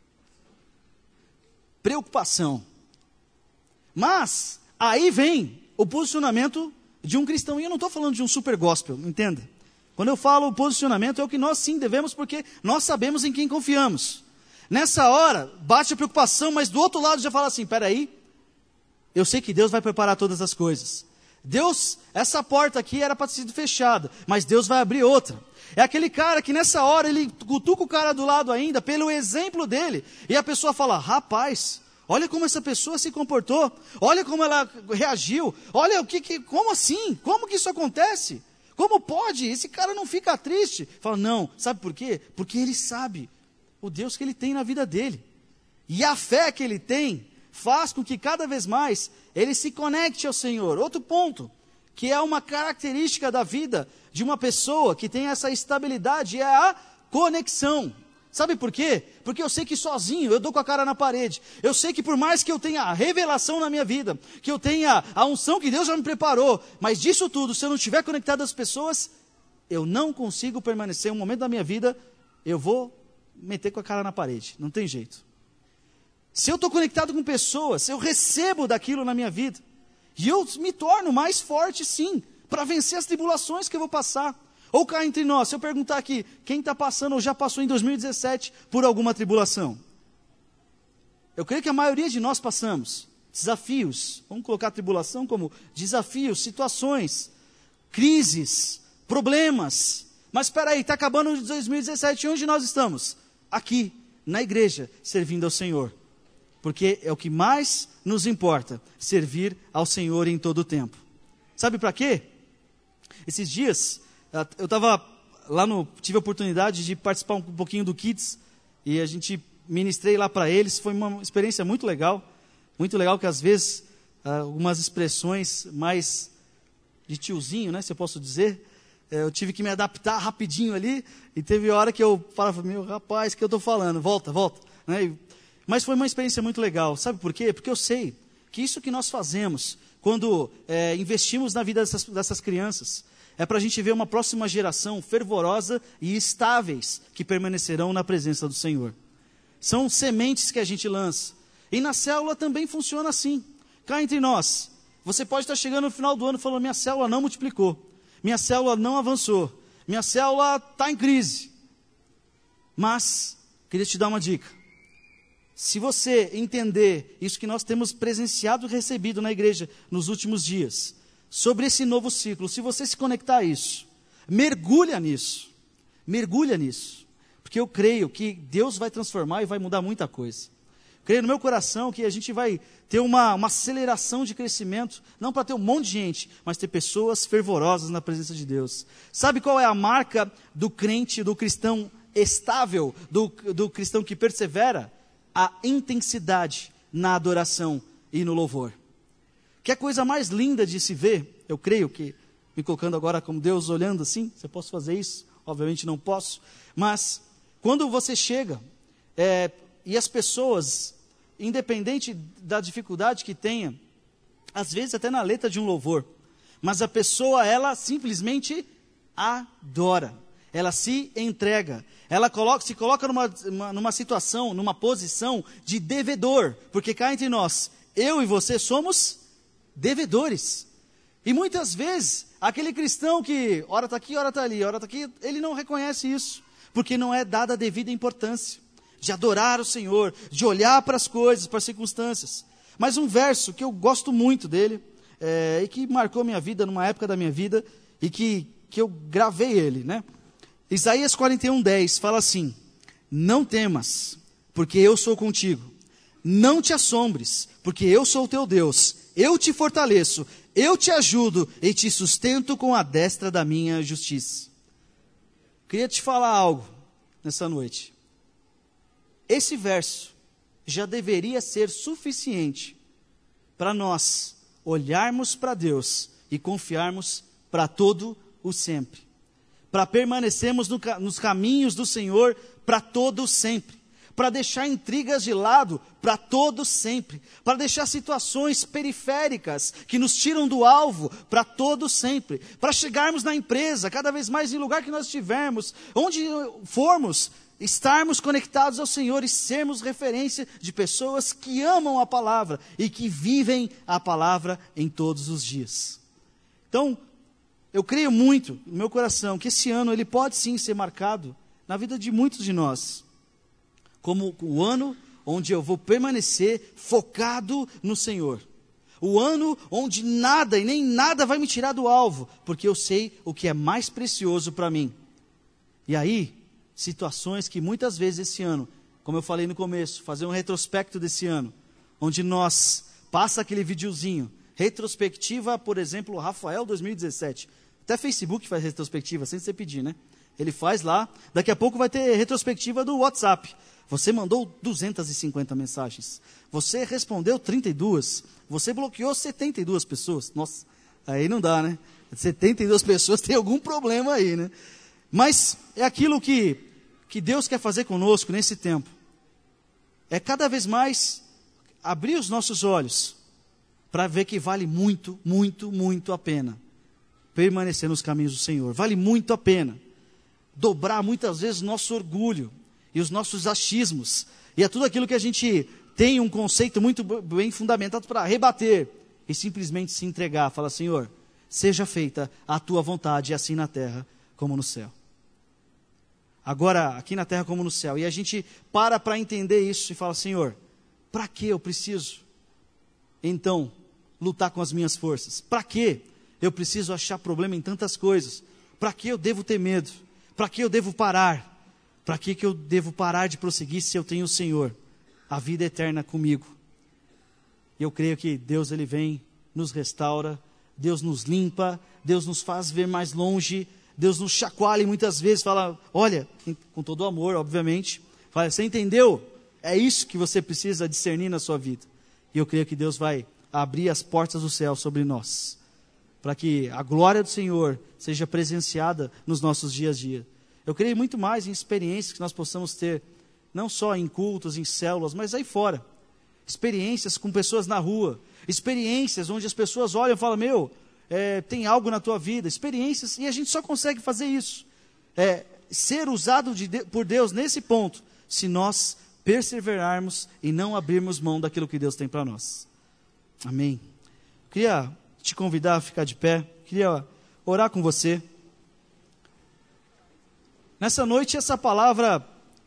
Preocupação. Mas, aí vem o posicionamento de um cristão. E eu não estou falando de um super gospel, entenda? Quando eu falo posicionamento, é o que nós sim devemos, porque nós sabemos em quem confiamos. Nessa hora, bate a preocupação, mas do outro lado já fala assim, peraí, eu sei que Deus vai preparar todas as coisas. Deus, essa porta aqui era para ter sido fechada, mas Deus vai abrir outra. É aquele cara que nessa hora, ele cutuca o cara do lado ainda, pelo exemplo dele, e a pessoa fala, rapaz, olha como essa pessoa se comportou, olha como ela reagiu, olha o que, que como assim, como que isso acontece? Como pode? Esse cara não fica triste. Fala, não, sabe por quê? Porque ele sabe o Deus que ele tem na vida dele, e a fé que ele tem, faz com que cada vez mais ele se conecte ao Senhor. Outro ponto, que é uma característica da vida de uma pessoa que tem essa estabilidade, é a conexão. Sabe por quê? Porque eu sei que sozinho eu dou com a cara na parede. Eu sei que por mais que eu tenha a revelação na minha vida, que eu tenha a unção que Deus já me preparou, mas disso tudo, se eu não estiver conectado às pessoas, eu não consigo permanecer. Um momento da minha vida, eu vou meter com a cara na parede. Não tem jeito. Se eu estou conectado com pessoas, eu recebo daquilo na minha vida. E eu me torno mais forte, sim, para vencer as tribulações que eu vou passar. Ou cá entre nós, se eu perguntar aqui, quem está passando ou já passou em dois mil e dezessete por alguma tribulação? Eu creio que a maioria de nós passamos desafios, vamos colocar a tribulação como desafios, situações, crises, problemas. Mas espera aí, está acabando de dois mil e dezessete, e onde nós estamos? Aqui, na igreja, servindo ao Senhor. Porque é o que mais nos importa, servir ao Senhor em todo o tempo. Sabe para quê? Esses dias, eu estava lá no, tive a oportunidade de participar um pouquinho do Kids, e a gente ministrei lá para eles, foi uma experiência muito legal, muito legal que às vezes, algumas expressões mais de tiozinho, né, se eu posso dizer, eu tive que me adaptar rapidinho ali, e teve hora que eu falava, meu rapaz, o que eu estou falando, volta, volta, né, e, mas foi uma experiência muito legal, sabe por quê? Porque eu sei que isso que nós fazemos, quando é, investimos na vida dessas, dessas crianças, é para a gente ver uma próxima geração fervorosa e estáveis, que permanecerão na presença do Senhor. São sementes que a gente lança, e na célula também funciona assim, cá entre nós, você pode estar chegando no final do ano falando, minha célula não multiplicou, minha célula não avançou, minha célula está em crise. Mas, queria te dar uma dica. Se você entender isso que nós temos presenciado e recebido na igreja nos últimos dias, sobre esse novo ciclo, se você se conectar a isso, mergulha nisso, mergulha nisso, porque eu creio que Deus vai transformar e vai mudar muita coisa. Creio no meu coração que a gente vai ter uma, uma aceleração de crescimento, não para ter um monte de gente, mas ter pessoas fervorosas na presença de Deus. Sabe qual é a marca do crente, do cristão estável, do, do cristão que persevera? A intensidade na adoração e no louvor. Que é a coisa mais linda de se ver, eu creio que, me colocando agora como Deus olhando assim, se eu posso fazer isso, obviamente não posso, mas quando você chega, é, e as pessoas, independente da dificuldade que tenha, às vezes até na letra de um louvor, mas a pessoa, ela simplesmente adora, ela se entrega, ela coloca, se coloca numa, uma, numa situação, numa posição de devedor, porque cá entre nós, eu e você somos devedores, e muitas vezes, aquele cristão que, ora está aqui, ora está ali, ora está aqui, ele não reconhece isso, porque não é dada a devida importância, de adorar o Senhor, de olhar para as coisas, para as circunstâncias. Mas um verso que eu gosto muito dele, é, e que marcou minha vida, numa época da minha vida, e que, que eu gravei ele, né? Isaías quarenta e um, dez, fala assim, não temas, porque eu sou contigo, não te assombres, porque eu sou o teu Deus, eu te fortaleço, eu te ajudo e te sustento com a destra da minha justiça. Queria te falar algo nessa noite. Esse verso já deveria ser suficiente para nós olharmos para Deus e confiarmos para todo o sempre. Para permanecermos no, nos caminhos do Senhor para todo o sempre. Para deixar intrigas de lado para todo sempre. Para deixar situações periféricas que nos tiram do alvo para todo sempre. Para chegarmos na empresa, cada vez mais em lugar que nós estivermos, onde formos, estarmos conectados ao Senhor e sermos referência de pessoas que amam a palavra e que vivem a palavra em todos os dias. Então, eu creio muito no meu coração que esse ano ele pode sim ser marcado na vida de muitos de nós, como o ano onde eu vou permanecer focado no Senhor. O ano onde nada e nem nada vai me tirar do alvo, porque eu sei o que é mais precioso para mim. E aí, situações que muitas vezes esse ano, como eu falei no começo, fazer um retrospecto desse ano, onde nós, passa aquele videozinho, retrospectiva, por exemplo, Rafael dois mil e dezessete, até Facebook faz retrospectiva, sem você pedir, né? Ele faz lá, daqui a pouco vai ter retrospectiva do WhatsApp, você mandou duzentas e cinquenta mensagens, você respondeu trinta e duas, você bloqueou setenta e duas pessoas, nossa, aí não dá, né? setenta e duas pessoas, tem algum problema aí, né? Mas é aquilo que, que Deus quer fazer conosco nesse tempo. É cada vez mais abrir os nossos olhos para ver que vale muito, muito, muito a pena permanecer nos caminhos do Senhor. Vale muito a pena dobrar muitas vezes o nosso orgulho e os nossos achismos. E é tudo aquilo que a gente tem um conceito muito bem fundamentado para rebater. e simplesmente se entregar, fala: Senhor, seja feita a tua vontade, assim na terra como no céu. Agora, aqui na terra como no céu. E a gente para para entender isso e fala: Senhor, para que eu preciso, então, lutar com as minhas forças? Para que eu preciso achar problema em tantas coisas? Para que eu devo ter medo? Para que eu devo parar? Para que que eu devo parar de prosseguir se eu tenho o Senhor, a vida eterna comigo? Eu creio que Deus, Ele vem, nos restaura, Deus nos limpa, Deus nos faz ver mais longe, Deus nos chacoalha e muitas vezes fala: olha, com todo amor, obviamente, fala: você entendeu? É isso que você precisa discernir na sua vida. E eu creio que Deus vai abrir as portas do céu sobre nós, para que a glória do Senhor seja presenciada nos nossos dias a dia. Eu creio muito mais em experiências que nós possamos ter, não só em cultos, em células, mas aí fora. Experiências com pessoas na rua, experiências onde as pessoas olham e falam: meu, é, tem algo na tua vida. Experiências, e a gente só consegue fazer isso, é, ser usado de, por Deus nesse ponto, se nós perseverarmos e não abrirmos mão daquilo que Deus tem para nós. Amém. Queria te convidar a ficar de pé, queria orar com você. Nessa noite, essa palavra,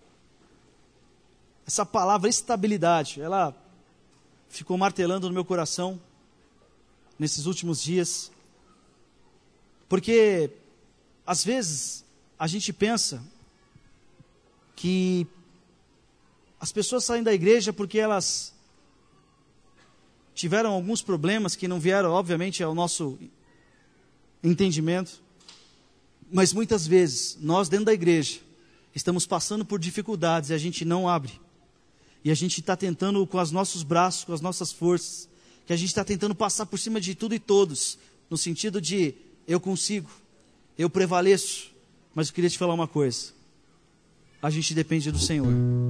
essa palavra estabilidade, ela ficou martelando no meu coração nesses últimos dias, porque às vezes a gente pensa que as pessoas saem da igreja porque elas tiveram alguns problemas que não vieram, obviamente, ao nosso entendimento, mas muitas vezes nós dentro da igreja estamos passando por dificuldades e a gente não abre, e a gente está tentando com os nossos braços, com as nossas forças, que a gente está tentando passar por cima de tudo e todos, no sentido de: eu consigo, eu prevaleço. Mas eu queria te falar uma coisa: a gente depende do Senhor,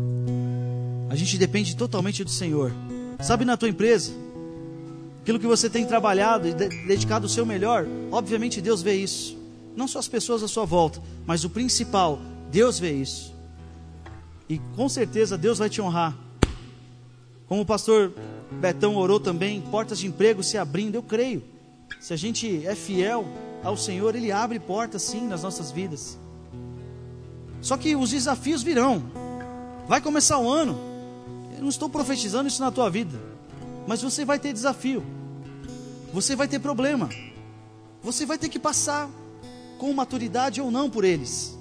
a gente depende totalmente do Senhor. Sabe, na tua empresa, aquilo que você tem trabalhado e dedicado o seu melhor, obviamente Deus vê isso, não só as pessoas à sua volta, mas o principal, Deus vê isso, e com certeza Deus vai te honrar. Como o pastor Betão orou também, portas de emprego se abrindo. Eu creio, se a gente é fiel ao Senhor, Ele abre portas sim nas nossas vidas. Só que os desafios virão, vai começar o ano, eu não estou profetizando isso na tua vida, mas você vai ter desafio, você vai ter problema, você vai ter que passar com maturidade ou não por eles.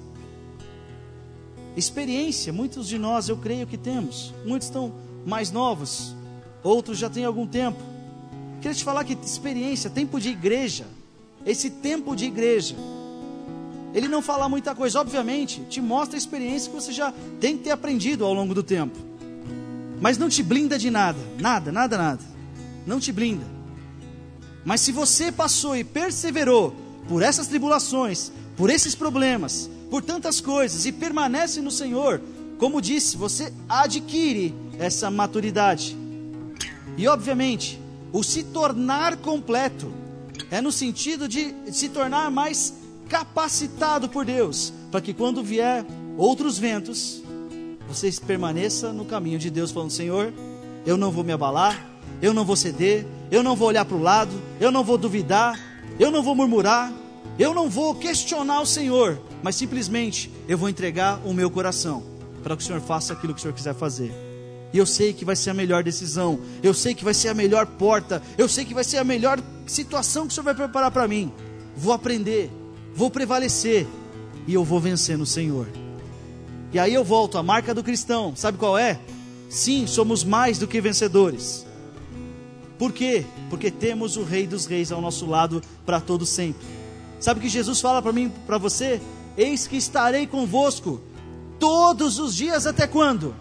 Experiência, muitos de nós eu creio que temos, muitos estão mais novos, outros já têm algum tempo. Queria te falar que experiência, tempo de igreja, esse tempo de igreja, ele não fala muita coisa, obviamente, te mostra a experiência que você já tem que ter aprendido ao longo do tempo, mas não te blinda de nada, nada, nada, nada, não te blinda. Mas se você passou e perseverou por essas tribulações, por esses problemas, por tantas coisas, e permanece no Senhor, como disse, você adquire essa maturidade. E obviamente, o se tornar completo é no sentido de se tornar mais capacitado por Deus, para que quando vier outros ventos, você permaneça no caminho de Deus, falando: Senhor, eu não vou me abalar, eu não vou ceder, eu não vou olhar para o lado, eu não vou duvidar, eu não vou murmurar, eu não vou questionar o Senhor, mas simplesmente eu vou entregar o meu coração, para que o Senhor faça aquilo que o Senhor quiser fazer. E eu sei que vai ser a melhor decisão, eu sei que vai ser a melhor porta, eu sei que vai ser a melhor situação que o Senhor vai preparar para mim. Vou aprender, vou prevalecer, e eu vou vencer no Senhor. E aí eu volto, a marca do cristão, sabe qual é? Sim, somos mais do que vencedores. Por quê? Porque temos o Rei dos Reis ao nosso lado para todo sempre. Sabe o que Jesus fala para mim, para você? Eis que estarei convosco todos os dias, até quando?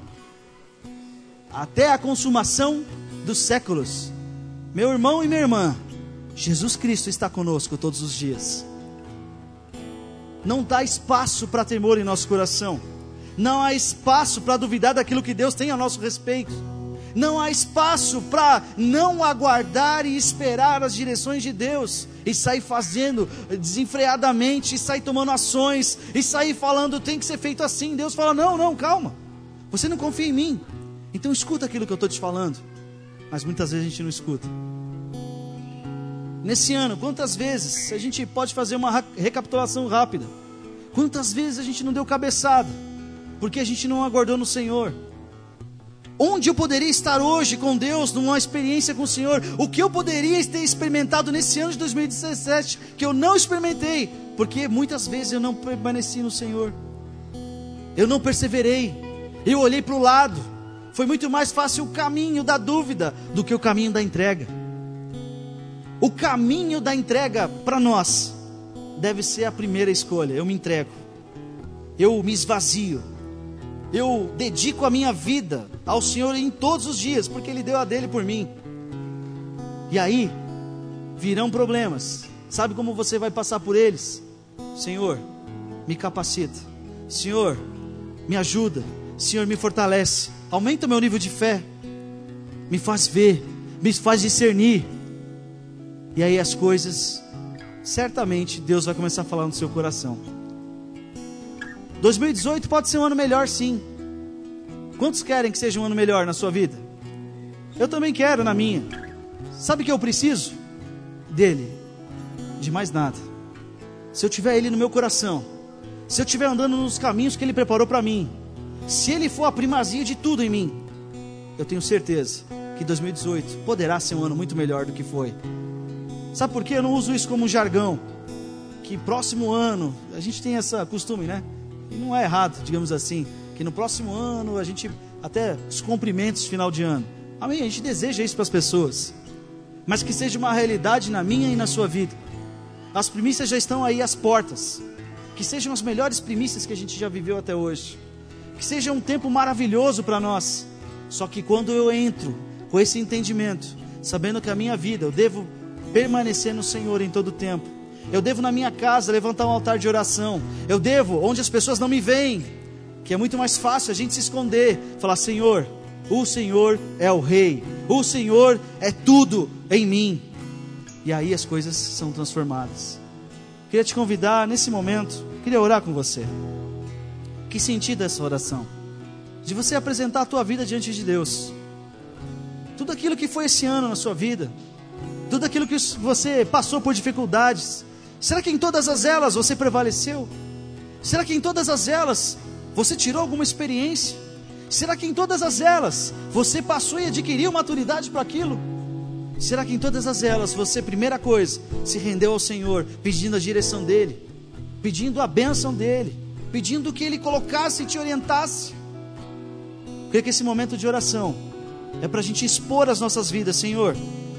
Até a consumação dos séculos. Meu irmão e minha irmã, Jesus Cristo está conosco todos os dias. Não dá espaço para temor em nosso coração, não há espaço para duvidar daquilo que Deus tem a nosso respeito, não há espaço para não aguardar e esperar as direções de Deus, e sair fazendo desenfreadamente, e sair tomando ações, e sair falando: tem que ser feito assim. Deus fala: não, não, calma, você não confia em mim, então escuta aquilo que eu estou te falando. Mas muitas vezes a gente não escuta. nesse ano, quantas vezes, se a gente pode fazer uma recapitulação rápida, quantas vezes a gente não deu cabeçada, porque a gente não aguardou no Senhor? Onde eu poderia estar hoje com Deus, numa experiência com o Senhor? O que eu poderia ter experimentado nesse ano de dois mil e dezessete, que eu não experimentei, porque muitas vezes eu não permaneci no Senhor, eu não perseverei, eu olhei para o lado. Foi muito mais fácil o caminho da dúvida do que o caminho da entrega. O caminho da entrega para nós deve ser a primeira escolha. Eu me entrego, eu me esvazio, eu dedico a minha vida ao Senhor em todos os dias, porque Ele deu a dele por mim. E aí virão problemas. Sabe como você vai passar por eles? Senhor, me capacita. Senhor, me ajuda. Senhor, me fortalece. Aumenta o meu nível de fé. Me faz ver, me faz discernir. E aí as coisas, certamente Deus vai começar a falar no seu coração. dois mil e dezoito pode ser um ano melhor, sim. Quantos querem que seja um ano melhor na sua vida? Eu também quero na minha. Sabe o que eu preciso? Dele. De mais nada. Se eu tiver Ele no meu coração, se eu estiver andando nos caminhos que Ele preparou para mim, se Ele for a primazia de tudo em mim, eu tenho certeza que dois mil e dezoito poderá ser um ano muito melhor do que foi. Sabe por quê? Eu não uso isso como um jargão, que próximo ano, a gente tem essa costume, né? E não é errado, digamos assim, que no próximo ano a gente, até os cumprimentos de final de ano, amém, a gente deseja isso para as pessoas, mas que seja uma realidade na minha e na sua vida. As primícias já estão aí às portas, que sejam as melhores primícias que a gente já viveu até hoje, que seja um tempo maravilhoso para nós. Só que quando eu entro com esse entendimento, sabendo que a minha vida, eu devo permanecer no Senhor em todo o tempo, eu devo na minha casa levantar um altar de oração, eu devo onde as pessoas não me veem, que é muito mais fácil a gente se esconder, falar: Senhor, o Senhor é o Rei, o Senhor é tudo em mim. E aí as coisas são transformadas. Queria te convidar nesse momento, queria orar com você. Que sentido é essa oração? De você apresentar a tua vida diante de Deus. Tudo aquilo que foi esse ano na sua vida, tudo aquilo que você passou por dificuldades, será que em todas as elas você prevaleceu? Será que em todas as elas você tirou alguma experiência? Será que em todas as elas você passou e adquiriu maturidade para aquilo? Será que em todas as elas você, primeira coisa, se rendeu ao Senhor, pedindo a direção dEle, pedindo a bênção dEle, pedindo que Ele colocasse e te orientasse? Creio que esse momento de oração é para a gente expor as nossas vidas. Senhor,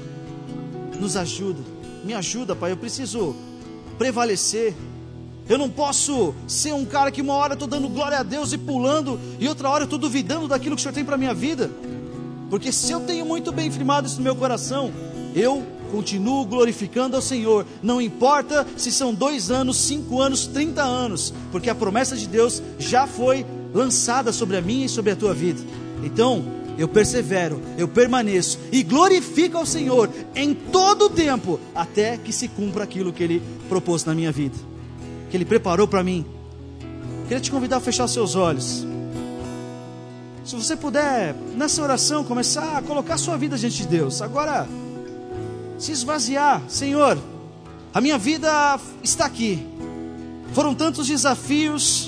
nos ajuda, me ajuda, Pai, eu preciso prevalecer. Eu não posso ser um cara que uma hora eu estou dando glória a Deus e pulando, e outra hora eu estou duvidando daquilo que o Senhor tem para a minha vida. Porque se eu tenho muito bem firmado isso no meu coração, eu continuo glorificando ao Senhor. Não importa se são dois anos, cinco anos, trinta anos, porque a promessa de Deus já foi lançada sobre a minha e sobre a tua vida. Então eu persevero, eu permaneço e glorifico ao Senhor em todo o tempo, até que se cumpra aquilo que Ele propôs na minha vida, que Ele preparou para mim. Queria te convidar a fechar os seus olhos. Se você puder, nessa oração, começar a colocar a sua vida diante de Deus. Agora, se esvaziar. Senhor, a minha vida está aqui. Foram tantos desafios.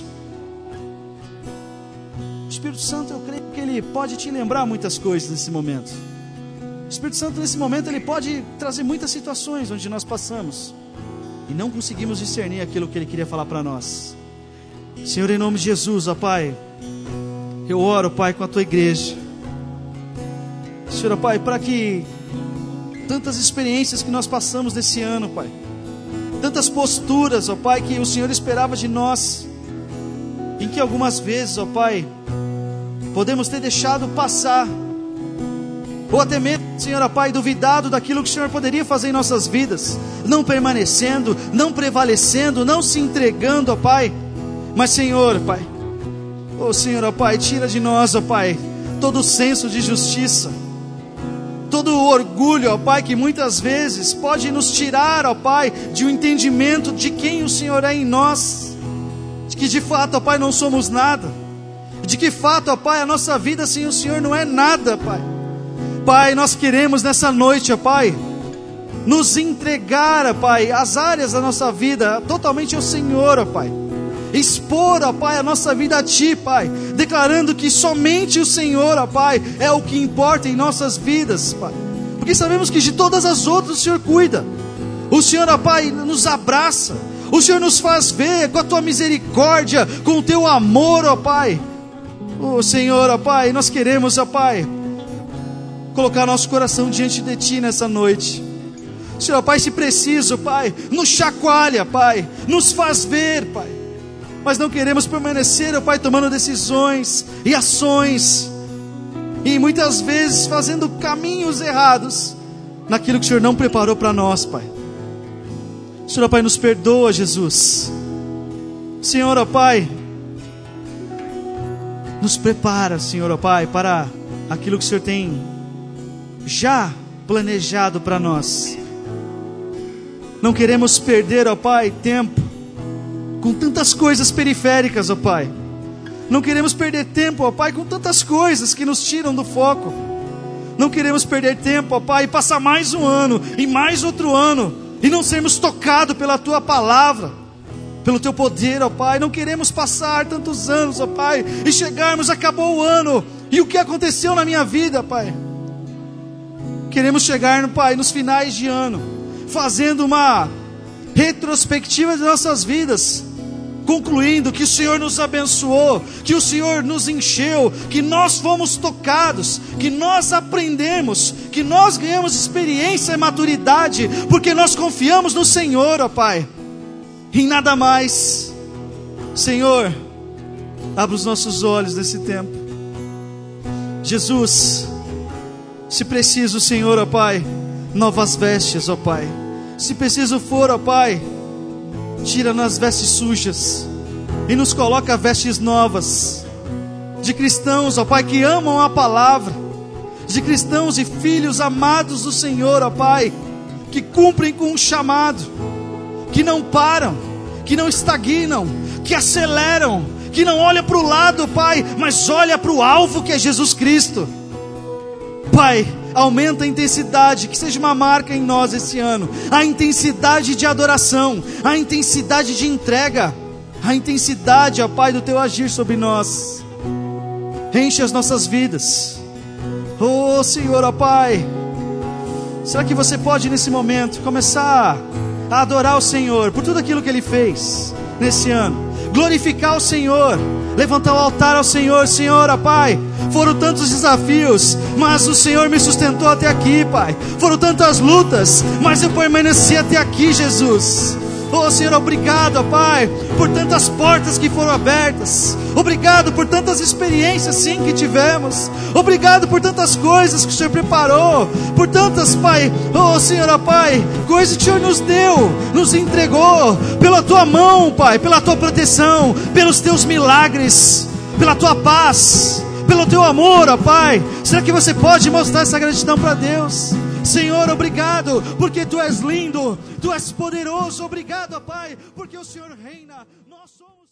O Espírito Santo, eu creio que Ele pode te lembrar muitas coisas nesse momento. O Espírito Santo, nesse momento, Ele pode trazer muitas situações onde nós passamos e não conseguimos discernir aquilo que Ele queria falar para nós. Senhor, em nome de Jesus, ó Pai, eu oro, Pai, com a Tua igreja. Senhor, ó Pai, para que tantas experiências que nós passamos nesse ano, Pai, tantas posturas, ó Pai, que o Senhor esperava de nós, em que algumas vezes, ó Pai, podemos ter deixado passar, ou até mesmo, Senhor, ó Pai, duvidado daquilo que o Senhor poderia fazer em nossas vidas, não permanecendo, não prevalecendo, não se entregando, ó Pai. Mas, Senhor, Pai, oh Senhor, ó Pai, tira de nós, ó Pai, todo o senso de justiça, todo o orgulho, ó Pai, que muitas vezes pode nos tirar, ó Pai, de um entendimento de quem o Senhor é em nós, de que de fato, ó Pai, não somos nada, de que fato, ó Pai, a nossa vida sem o Senhor não é nada, Pai. Pai, nós queremos nessa noite, ó Pai, nos entregar, ó Pai, as áreas da nossa vida totalmente ao Senhor, ó Pai. Expor, ó Pai, a nossa vida a Ti, Pai, declarando que somente o Senhor, ó Pai, é o que importa em nossas vidas, Pai, porque sabemos que de todas as outras o Senhor cuida. O Senhor, ó Pai, nos abraça, o Senhor nos faz ver com a Tua misericórdia, com o Teu amor, ó Pai. Ó Senhor, ó Pai, nós queremos, ó Pai, colocar nosso coração diante de Ti nessa noite. Senhor, ó Pai, se preciso, Pai, nos chacoalha, Pai, nos faz ver, Pai. Mas não queremos permanecer, ó Pai, tomando decisões e ações, e muitas vezes fazendo caminhos errados, naquilo que o Senhor não preparou para nós, Pai. Senhor, ó Pai, nos perdoa, Jesus. Senhor, ó Pai, nos prepara, Senhor, ó Pai, para aquilo que o Senhor tem já planejado para nós. Não queremos perder, ó Pai, tempo com tantas coisas periféricas, ó Pai. Não queremos perder tempo, ó Pai, com tantas coisas que nos tiram do foco. Não queremos perder tempo, ó Pai, e passar mais um ano, e mais outro ano, e não sermos tocados pela Tua palavra, pelo Teu poder, ó Pai. Não queremos passar tantos anos, ó Pai, e chegarmos, acabou o ano, e o que aconteceu na minha vida, Pai? Queremos chegar, Pai, nos finais de ano, fazendo uma retrospectiva de nossas vidas, concluindo que o Senhor nos abençoou, que o Senhor nos encheu, que nós fomos tocados, que nós aprendemos, que nós ganhamos experiência e maturidade, porque nós confiamos no Senhor, ó Pai, em nada mais. Senhor, abra os nossos olhos nesse tempo. Jesus, se preciso, Senhor, ó Pai, novas vestes, ó Pai. Se preciso for, ó Pai, tira-nos vestes sujas e nos coloca vestes novas, de cristãos, ó Pai, que amam a palavra, de cristãos e filhos amados do Senhor, ó Pai, que cumprem com um chamado, que não param, que não estagnam, que aceleram, que não olha para o lado, Pai, mas olha para o alvo, que é Jesus Cristo. Pai, aumenta a intensidade, que seja uma marca em nós esse ano, a intensidade de adoração, a intensidade de entrega, a intensidade, ó Pai, do Teu agir sobre nós. Enche as nossas vidas, oh Senhor, ó Pai. Será que você pode nesse momento começar a adorar o Senhor por tudo aquilo que Ele fez nesse ano, glorificar o Senhor, levantar o altar ao Senhor? Senhor, ó Pai, foram tantos desafios, mas o Senhor me sustentou até aqui, Pai. Foram tantas lutas, mas eu permaneci até aqui, Jesus. Oh Senhor, obrigado, ó Pai, por tantas portas que foram abertas. Obrigado por tantas experiências, sim, que tivemos. Obrigado por tantas coisas que o Senhor preparou, por tantas, Pai, oh Senhor, ó Pai, coisas que o Senhor nos deu, nos entregou, pela Tua mão, Pai, pela Tua proteção, pelos Teus milagres, pela Tua paz, pelo Teu amor, ó Pai. Será que você pode mostrar essa gratidão para Deus? Senhor, obrigado, porque Tu és lindo, Tu és poderoso. Obrigado, ó Pai, porque o Senhor reina. Nós somos...